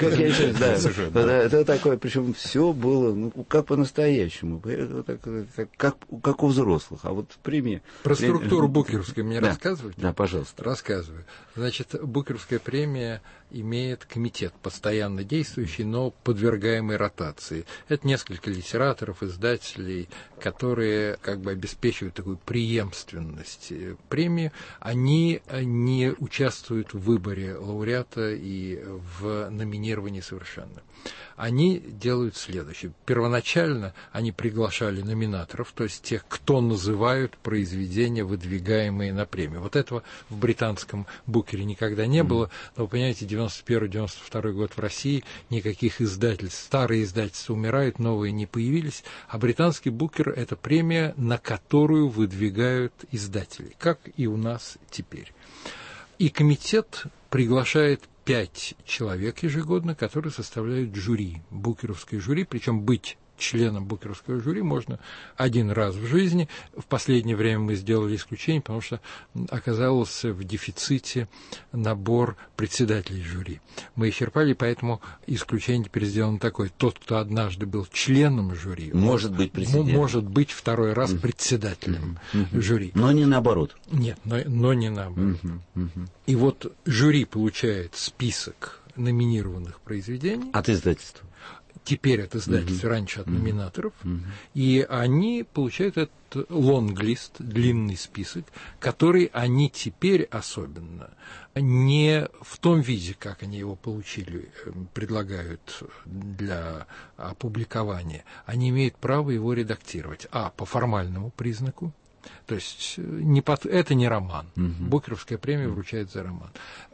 Это такое, причем все было, ну, как по-настоящему, как у взрослых. А вот премия... Про структуру Букера. Мне да, рассказывать? Да, пожалуйста. Рассказываю. Значит, Букеровская премия имеет комитет, постоянно действующий, но подвергаемый ротации. Это несколько литераторов, издателей, которые как бы обеспечивают такую преемственность премии. Они не участвуют в выборе лауреата и в номинировании совершенно. Они делают следующее. Первоначально они приглашали номинаторов, то есть тех, кто называют произведения, выдвигаемые на премию. Вот этого в британском букере никогда не было. Но вы понимаете, девяносто первый — девяносто второй год в России, никаких издательств, старые издательства умирают, новые не появились. А британский букер – это премия, на которую выдвигают издателей, как и у нас теперь. И комитет приглашает пять человек ежегодно, которые составляют жюри, букеровское жюри, причем быть членом букеровского жюри можно один раз в жизни. В последнее время мы сделали исключение, потому что оказался в дефиците набор председателей жюри. Мы исчерпали, поэтому исключение теперь сделано такое. Тот, кто однажды был членом жюри, может, может быть председателем. Может быть второй раз председателем mm-hmm. жюри. Но не наоборот. Нет, но, но не наоборот. Mm-hmm. Mm-hmm. И вот жюри получает список номинированных произведений. От издательства. Теперь от издательств, mm-hmm. раньше от номинаторов, mm-hmm. и они получают этот лонглист, длинный список, который они теперь особенно не в том виде, как они его получили, предлагают для опубликования, они имеют право его редактировать, а по формальному признаку. То есть не под... это не роман. Uh-huh. Букеровская премия вручает за роман.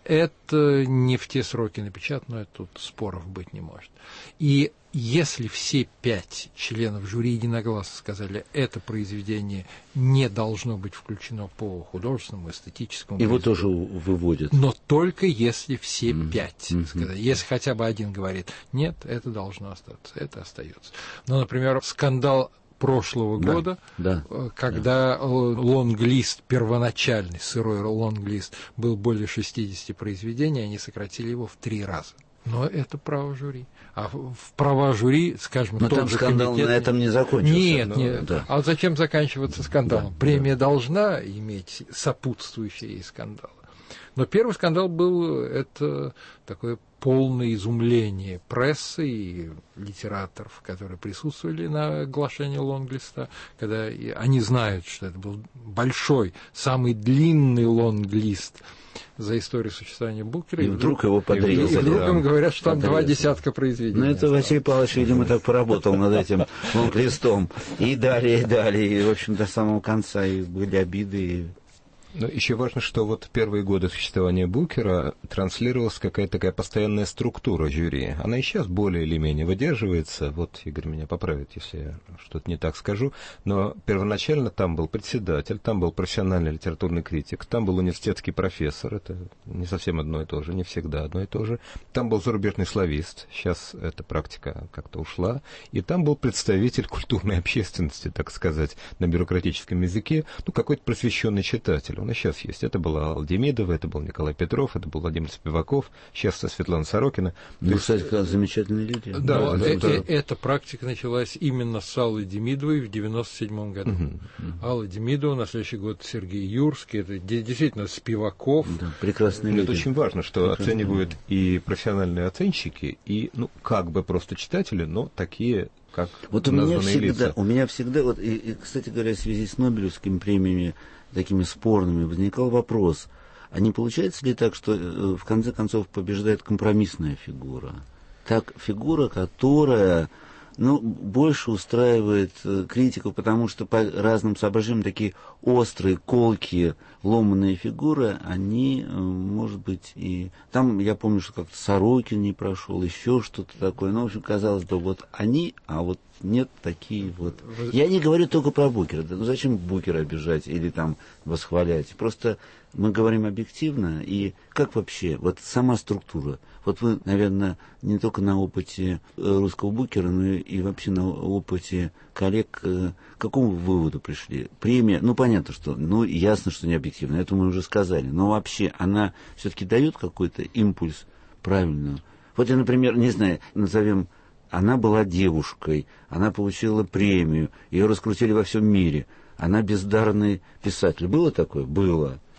Это не в те сроки напечатано, тут споров быть не может. И если все пять членов жюри единогласно сказали, это произведение не должно быть включено по художественному, эстетическому. Его тоже выводят. Но только если все uh-huh. пять uh-huh. сказали. Если хотя бы один говорит, нет, это должно остаться, это остается. Ну, например, скандал прошлого да, года, да, когда да. лонглист, первоначальный сырой лонглист, был более шестидесяти произведений, они сократили его в три раза. Но это право жюри. А в права жюри, скажем, но тот там же скандал комитет... на этом не закончился. Нет, но... нет. Да. А зачем заканчиваться скандалом? Да, Премия да. должна иметь сопутствующие ей скандалы. Но первый скандал был это такое полное изумление прессы и литераторов, которые присутствовали на оглашении лонглиста, когда они знают, что это был большой, самый длинный лонглист за историю существования букера. И, и вдруг его подрезали. И вдруг да. им говорят, что там подрезали. два десятка произведений. Ну, это осталось. Василий Павлович, видимо, так поработал над этим лонглистом. И далее, и далее. И, в общем, до самого конца и были обиды, и... Но еще важно, что вот первые годы существования Букера транслировалась какая-то такая постоянная структура жюри. Она и сейчас более или менее выдерживается. Вот Игорь меня поправит, если я что-то не так скажу. Но первоначально там был председатель, там был профессиональный литературный критик, там был университетский профессор. Это не совсем одно и то же, не всегда одно и то же. Там был зарубежный славист. Сейчас эта практика как-то ушла. И там был представитель культурной общественности, так сказать, на бюрократическом языке. Ну, какой-то просвещенный читатель. Он и сейчас есть. Это была Алла Демидова, это был Николай Петров, это был Владимир Спиваков, сейчас Светлана Сорокина. Ну, кстати, замечательные люди. Да, да, да, да. Э- эта практика началась именно с Аллой Демидовой в девяносто седьмом году. Uh-huh, uh-huh. Алла Демидова, на следующий год Сергей Юрский, это действительно Спиваков. Да, прекрасные люди. Это очень важно, что прекрасные оценивают и профессиональные оценщики, и, ну, как бы просто читатели, но такие... Как вот у меня всегда, лица. у меня всегда, вот, и, и, кстати говоря, в связи с Нобелевскими премиями, такими спорными, возникал вопрос, а не получается ли так, что э, в конце концов побеждает компромиссная фигура? Так, фигура, которая, ну, больше устраивает э, критику, потому что по разным соображениям такие острые, колкие, ломаные фигуры, они, э, может быть, и... Там, я помню, что как-то Сорокин не прошел, еще что-то такое. Ну, в общем, казалось бы, вот они, а вот нет такие вот... Я не говорю только про Букера. Ну, зачем Букера обижать или там восхвалять? Просто мы говорим объективно, и как вообще, вот сама структура. Вот вы, наверное, не только на опыте русского Букера, но и вообще на опыте коллег к какому выводу пришли? Премия, ну, понятно, что, ну, ясно, что не объективно, это мы уже сказали, но вообще она все-таки дает какой-то импульс правильный. Вот я, например, не знаю, назовем... Она была девушкой, она получила премию, ее раскрутили во всем мире. Она бездарный писатель. Было такое? Было.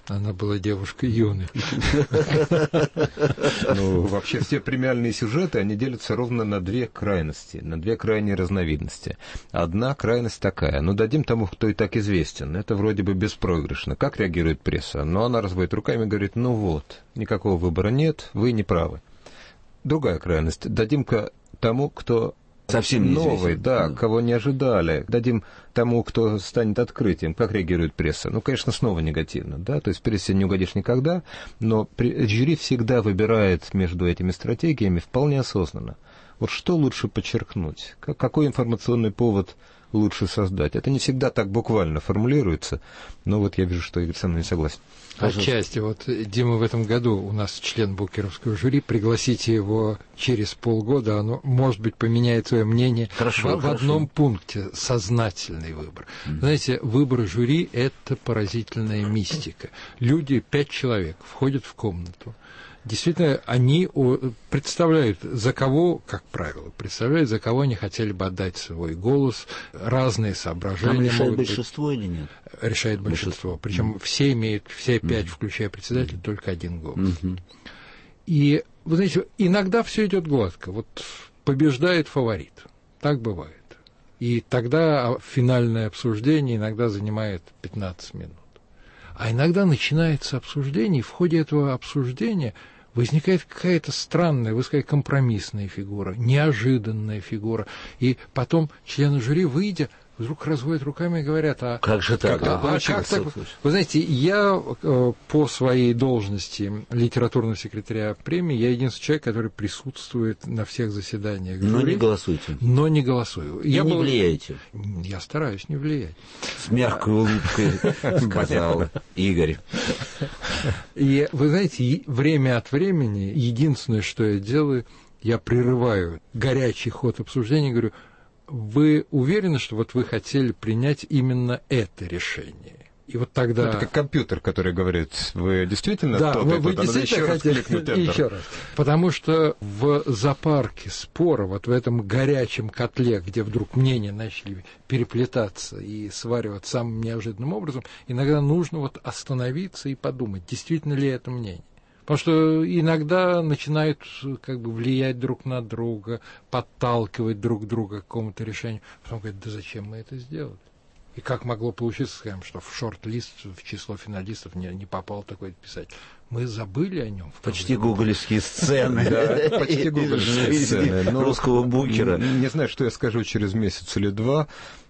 Она была девушкой юной. Ну, вообще все премиальные сюжеты, они делятся ровно на две крайности, на две крайние разновидности. Одна крайность такая: ну, дадим тому, кто и так известен. Это вроде бы беспроигрышно. Как реагирует пресса? Но она разводит руками и говорит: ну вот, никакого выбора нет, вы не правы. Другая крайность: дадим-ка тому, кто совсем новый, да, да, кого не ожидали. Дадим тому, кто станет открытием. Как реагирует пресса? Ну, конечно, снова негативно, да, то есть прессе не угодишь никогда, но жюри всегда выбирает между этими стратегиями вполне осознанно. Вот что лучше подчеркнуть? Какой информационный повод лучше создать? Это не всегда так буквально формулируется, но вот я вижу, что Игорь со мной не согласен. Отчасти. Вот Дима в этом году у нас член букеровского жюри. Пригласите его через полгода, оно, может быть, поменяет свое мнение. Хорошо, в, хорошо. в одном пункте — сознательный выбор. Mm-hmm. Знаете, выбор жюри — это поразительная мистика. Люди, пять человек, входят в комнату. Действительно, они представляют, за кого, как правило, представляют, за кого они хотели бы отдать свой голос, разные соображения. Там решает большинство быть, или нет? Решает большинство. большинство. Причем mm. все имеют, все пять, mm. включая председателя, mm. только один голос. Mm-hmm. И, вы знаете, иногда все идет гладко. Вот побеждает фаворит. Так бывает. И тогда финальное обсуждение иногда занимает пятнадцать минут. А иногда начинается обсуждение, и в ходе этого обсуждения возникает какая-то странная, вы сказали, компромиссная фигура, неожиданная фигура. И потом члены жюри, выйдя, вдруг разводят руками и говорят: а как же так? А, а как так? Вы знаете, я э, по своей должности литературного секретаря премии, я единственный человек, который присутствует на всех заседаниях жюри. Но не голосуете. Но не голосую. И я не был... влияете. Я стараюсь не влиять. С мягкой улыбкой сказал Игорь. И вы знаете, время от времени единственное, что я делаю, я прерываю горячий ход обсуждения и говорю: вы уверены, что вот вы хотели принять именно это решение? И вот тогда... Это как компьютер, который говорит: вы действительно да, то-то, вы, вы то-то, действительно надо еще хотели... раз Еще раз. Потому что в запарке спора, вот в этом горячем котле, где вдруг мнения начали переплетаться и свариваться самым неожиданным образом, иногда нужно вот остановиться и подумать, действительно ли это мнение. Потому что иногда начинают как бы влиять друг на друга, подталкивать друг друга к какому-то решению. Потом говорят: да зачем мы это сделали? И как могло получиться, скажем, что в шорт-лист, в число финалистов не, не попал такой писатель? Мы забыли о нем. Почти гоголевские сцены. Да, почти гоголевские сцены. Русского букера. Не знаю, что я скажу через месяц или два,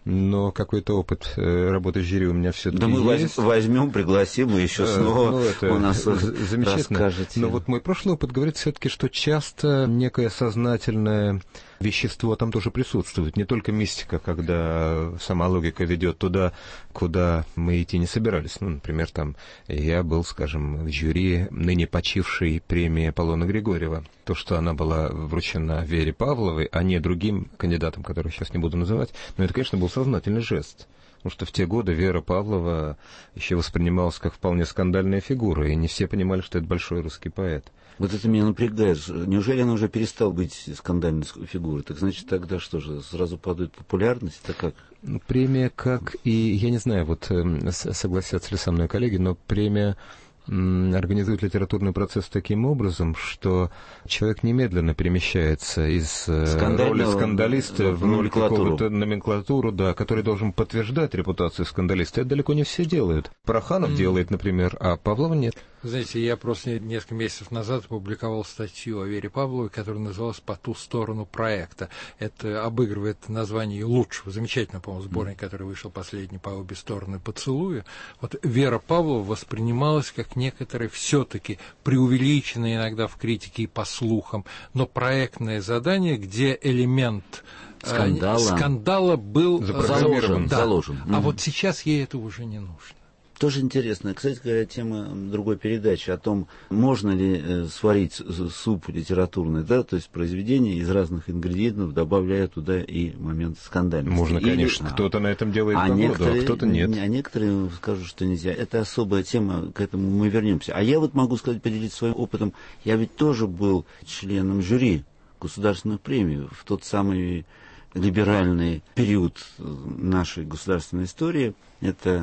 но какой-то опыт работы с жюри у меня все-таки есть. Да мы возьмем, пригласим, и еще снова у нас расскажете. Но вот мой прошлый опыт говорит все-таки, что часто некое сознательное вещество там тоже присутствует. Не только мистика, когда сама логика ведет туда, куда мы идти не собирались. Ну, например, там я был, скажем, в жюри ныне почившей премии Аполлона Григорьева. То, что она была вручена Вере Павловой, а не другим кандидатам, которых сейчас не буду называть, но это, конечно, был сознательный жест. Потому что в те годы Вера Павлова еще воспринималась как вполне скандальная фигура, и не все понимали, что это большой русский поэт. Вот это меня напрягает. Неужели она уже перестала быть скандальной фигурой? Так значит, тогда что же, сразу падает популярность? Это как? Премия как и, я не знаю, вот согласятся ли со мной коллеги, но премия организует литературный процесс таким образом, что человек немедленно перемещается из роли скандалиста в роль какого-то номенклатуру, да, который должен подтверждать репутацию скандалиста. Это далеко не все делают. Пороханов mm. делает, например, а Павлова нет. Знаете, я просто несколько месяцев назад опубликовал статью о Вере Павловой, которая называлась «По ту сторону проекта». Это обыгрывает название лучшего, замечательного, по-моему, сборника, который вышел последний по обе стороны поцелуя. Вот Вера Павлова воспринималась как некоторые все-таки преувеличенные иногда в критике и по слухам, но проектное задание, где элемент скандала, э, скандала был заложен. Да. заложен. А mm-hmm. вот сейчас ей это уже не нужно. Тоже интересно. Кстати говоря, тема другой передачи о том, можно ли э, сварить суп литературный, да, то есть произведение из разных ингредиентов, добавляя туда и момент скандальности. Можно, Или, конечно. а, кто-то на этом делает а погоду, а кто-то нет. А некоторые скажут, что нельзя. Это особая тема, к этому мы вернемся. А я вот могу сказать, поделиться своим опытом. Я ведь тоже был членом жюри государственных премий в тот самый либеральный период нашей государственной истории. Это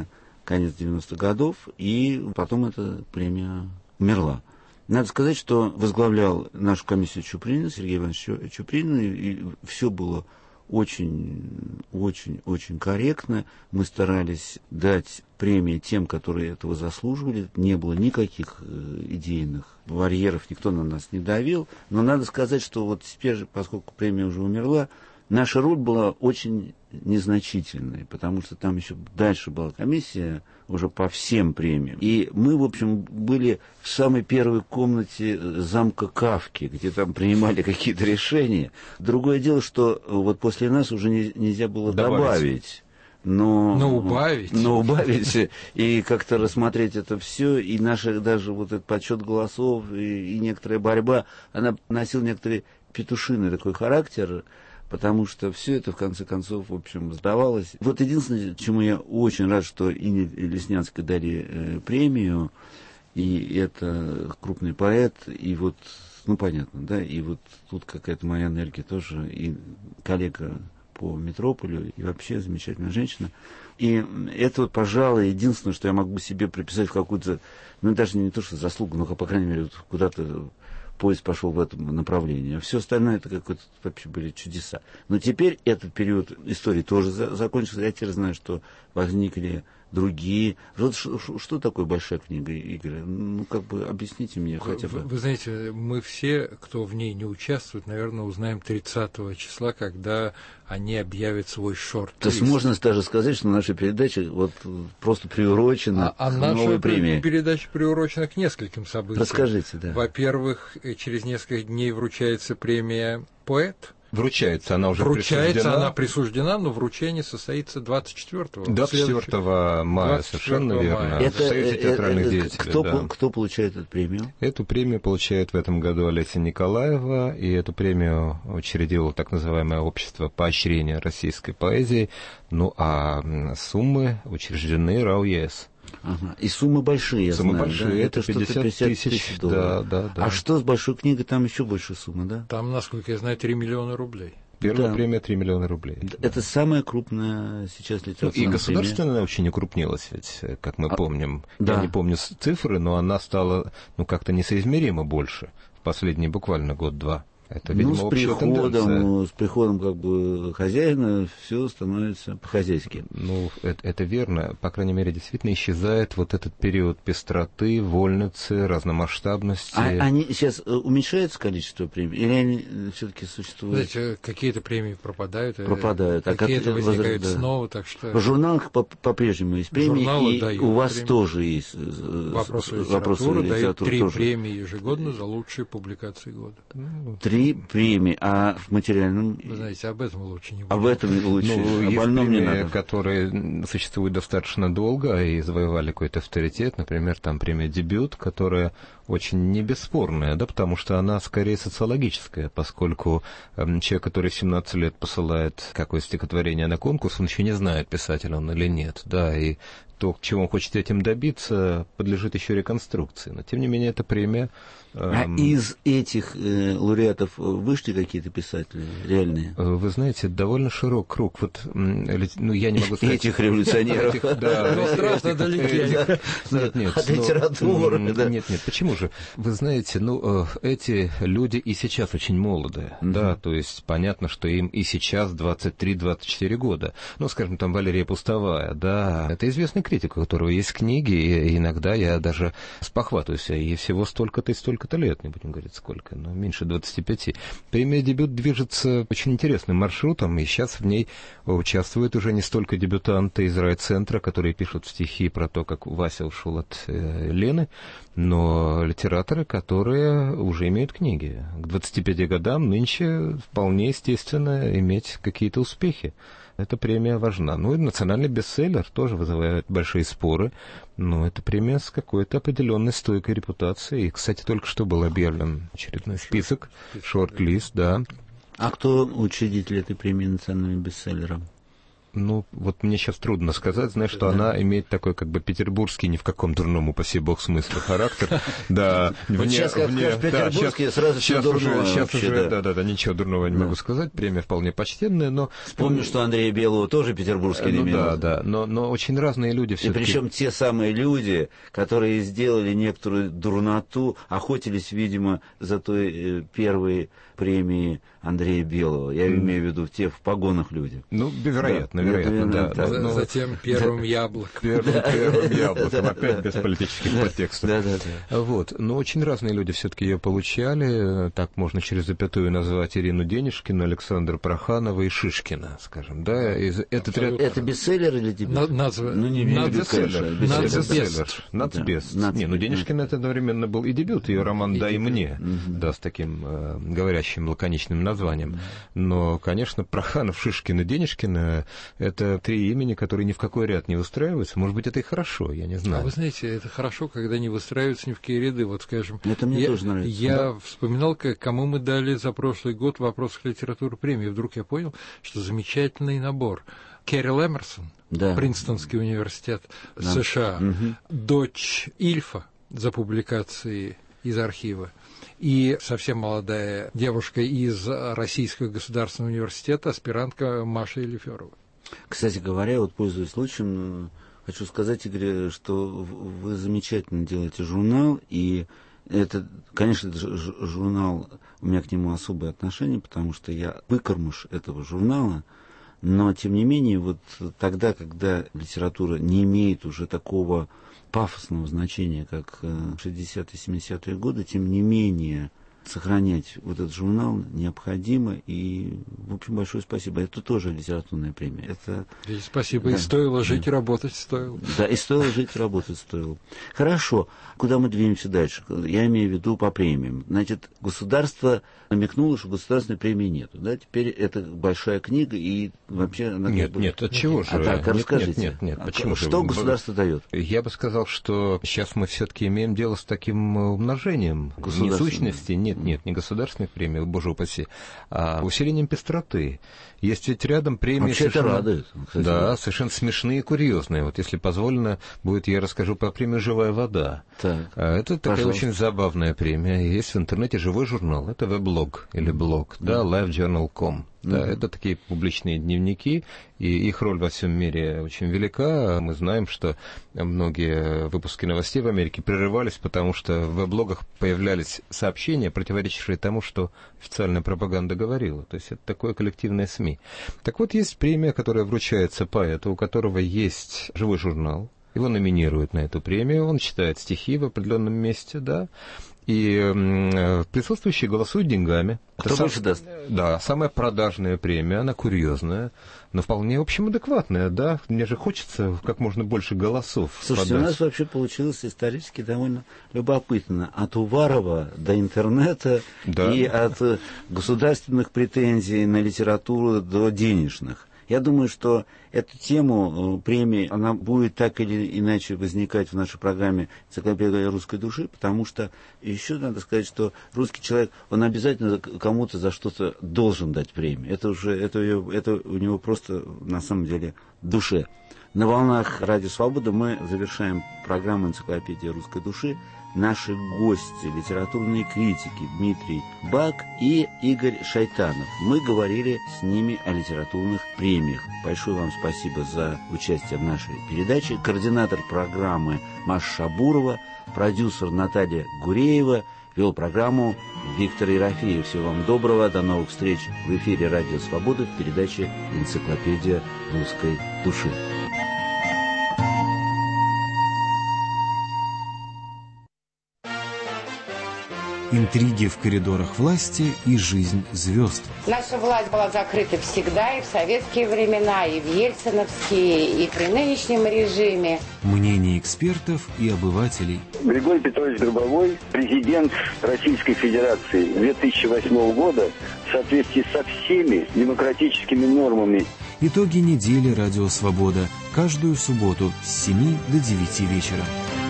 конец девяностых годов, и потом эта премия умерла. Надо сказать, что возглавлял нашу комиссию Чуприн, Сергей Иванович Чуприн, и все было очень, очень, очень корректно. Мы старались дать премии тем, которые этого заслуживали. Не было никаких идейных барьеров, никто на нас не давил. Но надо сказать, что вот теперь же, поскольку премия уже умерла, наша роль была очень незначительной, потому что там еще дальше была комиссия уже по всем премиям. И мы, в общем, были в самой первой комнате замка Кафки, где там принимали какие-то решения. Другое дело, что вот после нас уже не, нельзя было добавить. добавить. Но, но убавить. Но убавить и как-то рассмотреть это все. И наша даже вот этот подсчет голосов и, и некоторая борьба, она носила некоторый петушиный такой характер, потому что все это, в конце концов, в общем, сдавалось. Вот единственное, чему я очень рад, что Инне Леснянской дали э, премию, и это крупный поэт, и вот, ну, понятно, да, и вот тут какая-то моя энергия тоже, и коллега по Метрополю, и вообще замечательная женщина. И это вот, пожалуй, единственное, что я могу себе приписать в какую-то, ну, даже не то, что заслугу, но, по крайней мере, вот куда-то поезд пошел в этом направлении. А все остальное это какое-то вообще были чудеса. Но теперь этот период истории тоже за, закончился. Я теперь знаю, что возникли другие. Вот что, что такое большая книга, Игорь? Ну, как бы объясните мне хотя бы. Вы, вы знаете, мы все, кто в ней не участвует, наверное, узнаем тридцатого числа, когда они объявят свой шорт-лист. То есть можно даже сказать, что наша передача вот просто приурочена а, к а новой премии. Наша передача приурочена к нескольким событиям. Расскажите, да. Во-первых, через несколько дней вручается премия «Поэт». Вручается, она уже Вручается, присуждена. она присуждена, но вручение состоится двадцать четвёртого. двадцать четвёртого мая, совершенно верно. Это, в Союзе театральных это, деятелей. Кто, да. кто получает эту премию? Эту премию получает в этом году Олеся Николаева, и эту премию учредило так называемое общество поощрения российской поэзии, ну а суммы учреждены РАО ЕС. Ага. И суммы большие, я суммы знаю, большие, да? это пятьдесят тысяч долларов. Да, да, да. А что с большой книгой, там еще больше суммы, да? Там, насколько я знаю, три миллиона рублей. Первая да. премия три миллиона рублей. Это самая крупная сейчас литературная премия. И государственная премия. Очень укрупнилась, ведь, как мы а, помним. Да. Я не помню цифры, но она стала ну, как-то несоизмеримо больше в последний буквально год-два. Это, видимо, ну, с общая приходом, тенденция. с приходом как бы хозяина все становится по-хозяйски. Ну, это, это верно. По крайней мере, действительно исчезает вот этот период пестроты, вольницы, разномасштабности. А они сейчас уменьшается количество премий? Или они все-таки существуют? Знаете, какие-то премии пропадают. Пропадают. А какие-то как, возникают да. снова, так что... В журналах по-прежнему есть премии, Журналы и дают у вас премии. тоже есть Вопросы литературы, вопросы дают литературы три тоже. премии ежегодно за лучшие публикации года. Три премии, а в материальном... Вы знаете, об этом лучше не будем. Об этом лучше, ну, об больном не надо. Которые существуют достаточно долго и завоевали какой-то авторитет. Например, там премия «Дебют», которая очень не бесспорная, да, потому что она скорее социологическая, поскольку э, человек, который в семнадцать лет посылает какое-то стихотворение на конкурс, он еще не знает, писатель он или нет, да, и то, чего он хочет этим добиться, подлежит еще реконструкции. Но, тем не менее, эта премия... А из этих э, лауреатов вышли какие-то писатели реальные? Вы знаете, довольно широк круг. Вот, ну, я не могу сказать... Этих революционеров. Но страшно далеки. Нет, нет. От литературы. Нет, нет, почему же? Вы знаете, ну, эти люди и сейчас очень молодые, да, то есть понятно, что им и сейчас двадцать три - двадцать четыре года. Ну, скажем, там Валерия Пустовая, да, это известный критик, у которого есть книги, и иногда я даже спохватываюсь, и всего столько-то и столько-то лет, не будем говорить сколько, но меньше двадцати пяти. Премия «Дебют» движется очень интересным маршрутом, и сейчас в ней участвуют уже не столько дебютанты из райцентра, которые пишут стихи про то, как Вася ушел от э, Лены, но литераторы, которые уже имеют книги. К двадцати пяти годам нынче вполне естественно иметь какие-то успехи. Эта премия важна. Ну и национальный бестселлер тоже вызывает большие споры, но это премия с какой-то определенной стойкой репутацией. И, кстати, только что был объявлен очередной список, шорт-лист, да. А кто учредитель этой премии национальным бестселлером? Ну, вот мне сейчас трудно сказать, знаешь, что да. она имеет такой как бы петербургский, ни в каком дурном, упаси бог, смысле характер. Да, вне, сейчас, как вне, петербургский, да, сразу сейчас уже, сейчас уже, да, да, да, ничего дурного не могу сказать, премия вполне почтенная, но... Помню, что Андрея Белого тоже петербургский ну, имел. Да, да, но, но очень разные люди все-таки. И причем те самые люди, которые сделали некоторую дурноту, охотились, видимо, за той первой премией Андрея Белого. Я mm. имею в виду те в погонах люди. Ну, вероятно, да, вероятно, да. да, да. Затем первым яблоком. Первым яблоком, опять без политических подтекстов. Да, да, да. Вот. Но очень разные люди все-таки ее получали. Так можно через запятую назвать Ирину Денишкину, Александра Проханова и Шишкина, скажем. Да? Этот ряд... Это бестселлер или дебют? Назва... Ну, не бестселлер. Бестселлер. Нацбест. Не, ну Денишкина это одновременно был и дебют, ее роман «Дай мне», да, с таким говорящим лаконичным названием. Но, конечно, Проханов, Шишкин и Денишкина — это три имени, которые ни в какой ряд не выстраиваются. Может быть, это и хорошо, я не знаю. А вы знаете, это хорошо, когда не выстраиваются ни в какие ряды. Вот, скажем, это мне я, тоже нравится. Я да? вспоминал, кому мы дали за прошлый год в вопросах литературы премии. Вдруг я понял, что замечательный набор. Кэрол Эмерсон, да. Принстонский университет да. США, угу. дочь Ильфа за публикации из архива, и совсем молодая девушка из Российского государственного университета, аспирантка Маша Елеферова. Кстати говоря, вот пользуясь случаем, хочу сказать, Игорь, что вы замечательно делаете журнал, и это, конечно, это журнал, у меня к нему особое отношение, потому что я выкормыш этого журнала, но, тем не менее, вот тогда, когда литература не имеет уже такого пафосного значения, как шестидесятые, семидесятые годы, тем не менее сохранять вот этот журнал необходимо. И, в общем, большое спасибо. Это тоже литературная премия. Это... И спасибо. Да. И стоило жить и работать стоило. Да, и стоило жить и работать стоило. Хорошо. Куда мы двинемся дальше? Я имею в виду по премиям. Значит, государство намекнуло, что государственной премии нету. Да? Теперь это большая книга, и вообще... Она нет, бы... нет, от чего же? А так, нет, расскажите. Нет, нет, нет. Почему что же? Государство дает? Я бы сказал, что сейчас мы все-таки имеем дело с таким умножением несущности. Нет, нет, не государственных премий, боже упаси, а усилением пестроты. Есть ведь рядом премии... Вообще это радует. Кстати, да, совершенно смешные и курьезные. Вот если позволено будет, я расскажу про премию «Живая вода». Так, это такая пожалуйста. Очень забавная премия. Есть в интернете живой журнал. Это веб-блог или блог, mm-hmm. да, live journal точка com. Да, mm-hmm. это такие публичные дневники, и их роль во всем мире очень велика. Мы знаем, что многие выпуски новостей в Америке прерывались, потому что в веб-блогах появлялись сообщения, противоречившие тому, что официальная пропаганда говорила. То есть это такое коллективное СМИ. Так вот, есть премия, которая вручается поэту, у которого есть живой журнал. Его номинируют на эту премию, он читает стихи в определенном месте, да, и э, присутствующие голосуют деньгами. Кто Это больше сам... даст? Да, самая продажная премия, она курьезная, но вполне, в общем, адекватная, да. Мне же хочется как можно больше голосов. Слушайте, подать. У нас вообще получилось исторически довольно любопытно. От Уварова до интернета да. и от государственных претензий на литературу до денежных. Я думаю, что эту тему премии, она будет так или иначе возникать в нашей программе «Энциклопедия русской души», потому что еще надо сказать, что русский человек, он обязательно кому-то за что-то должен дать премию. Это уже, это, это у него просто на самом деле в душе. На волнах Радио Свобода мы завершаем программу «Энциклопедия русской души». Наши гости, литературные критики Дмитрий Бак и Игорь Шайтанов. Мы говорили с ними о литературных премиях. Большое вам спасибо за участие в нашей передаче. Координатор программы Маша Шабурова, продюсер Наталья Гуреева, вел программу Виктор Ерофеев. Всего вам доброго, до новых встреч в эфире Радио Свобода в передаче «Энциклопедия русской души». Интриги в коридорах власти и жизнь звезд. Наша власть была закрыта всегда, и в советские времена, и в ельциновские, и при нынешнем режиме. Мнения экспертов и обывателей. Григорий Петрович Гробовой, президент Российской Федерации две тысячи восьмого года, в соответствии со всеми демократическими нормами. Итоги недели «Радио Свобода» каждую субботу с семи до девяти вечера.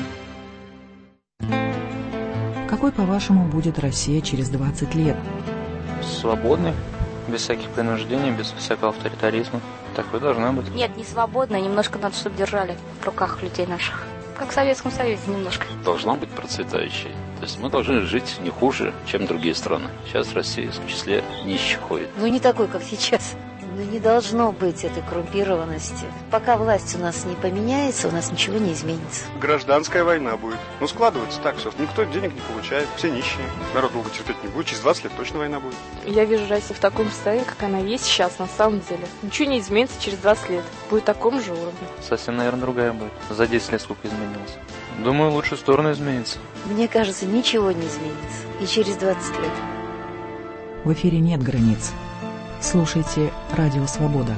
Какой, по-вашему, будет Россия через двадцать лет? Свободный, без всяких принуждений, без всякого авторитаризма. Так и должна быть. Нет, не свободно, немножко надо, чтобы держали в руках людей наших. Как в Советском Союзе немножко. Должна быть процветающей. То есть мы должны жить не хуже, чем другие страны. Сейчас Россия в числе нищих ходит. Ну не такой, как сейчас. Ну не должно быть этой коррумпированности. Пока власть у нас не поменяется, у нас ничего не изменится. Гражданская война будет. Ну складывается так все. Никто денег не получает, все нищие. Народ долго терпеть не будет. Через двадцать лет точно война будет. Я вижу Россию в таком состоянии, как она есть сейчас на самом деле. Ничего не изменится через двадцать лет. Будет в таком же уровне. Совсем, наверное, другая будет. За десять лет сколько изменилось? Думаю, в лучшую сторону изменится. Мне кажется, ничего не изменится. И через двадцать лет. В эфире нет границ. Слушайте «Радио Свобода».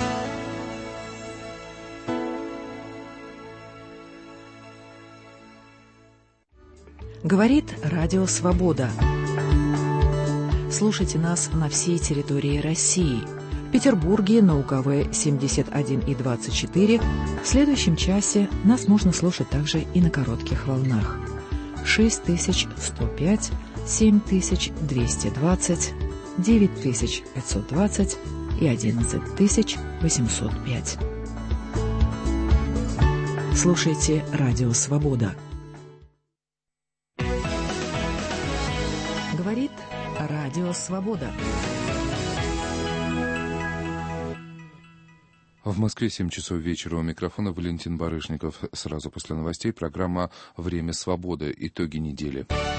Говорит «Радио Свобода». Слушайте нас на всей территории России. В Петербурге на У Ка В семьдесят один и двадцать четыре. В следующем часе нас можно слушать также и на коротких волнах. шесть тысяч сто пять, семь тысяч двести двадцать, девять тысяч пятьсот двадцать и одиннадцать тысяч восемьсот пять. Слушайте «Радио Свобода». Говорит «Радио Свобода». В Москве семь часов вечера. У микрофона Валентин Барышников. Сразу после новостей программа «Время свободы. Итоги недели».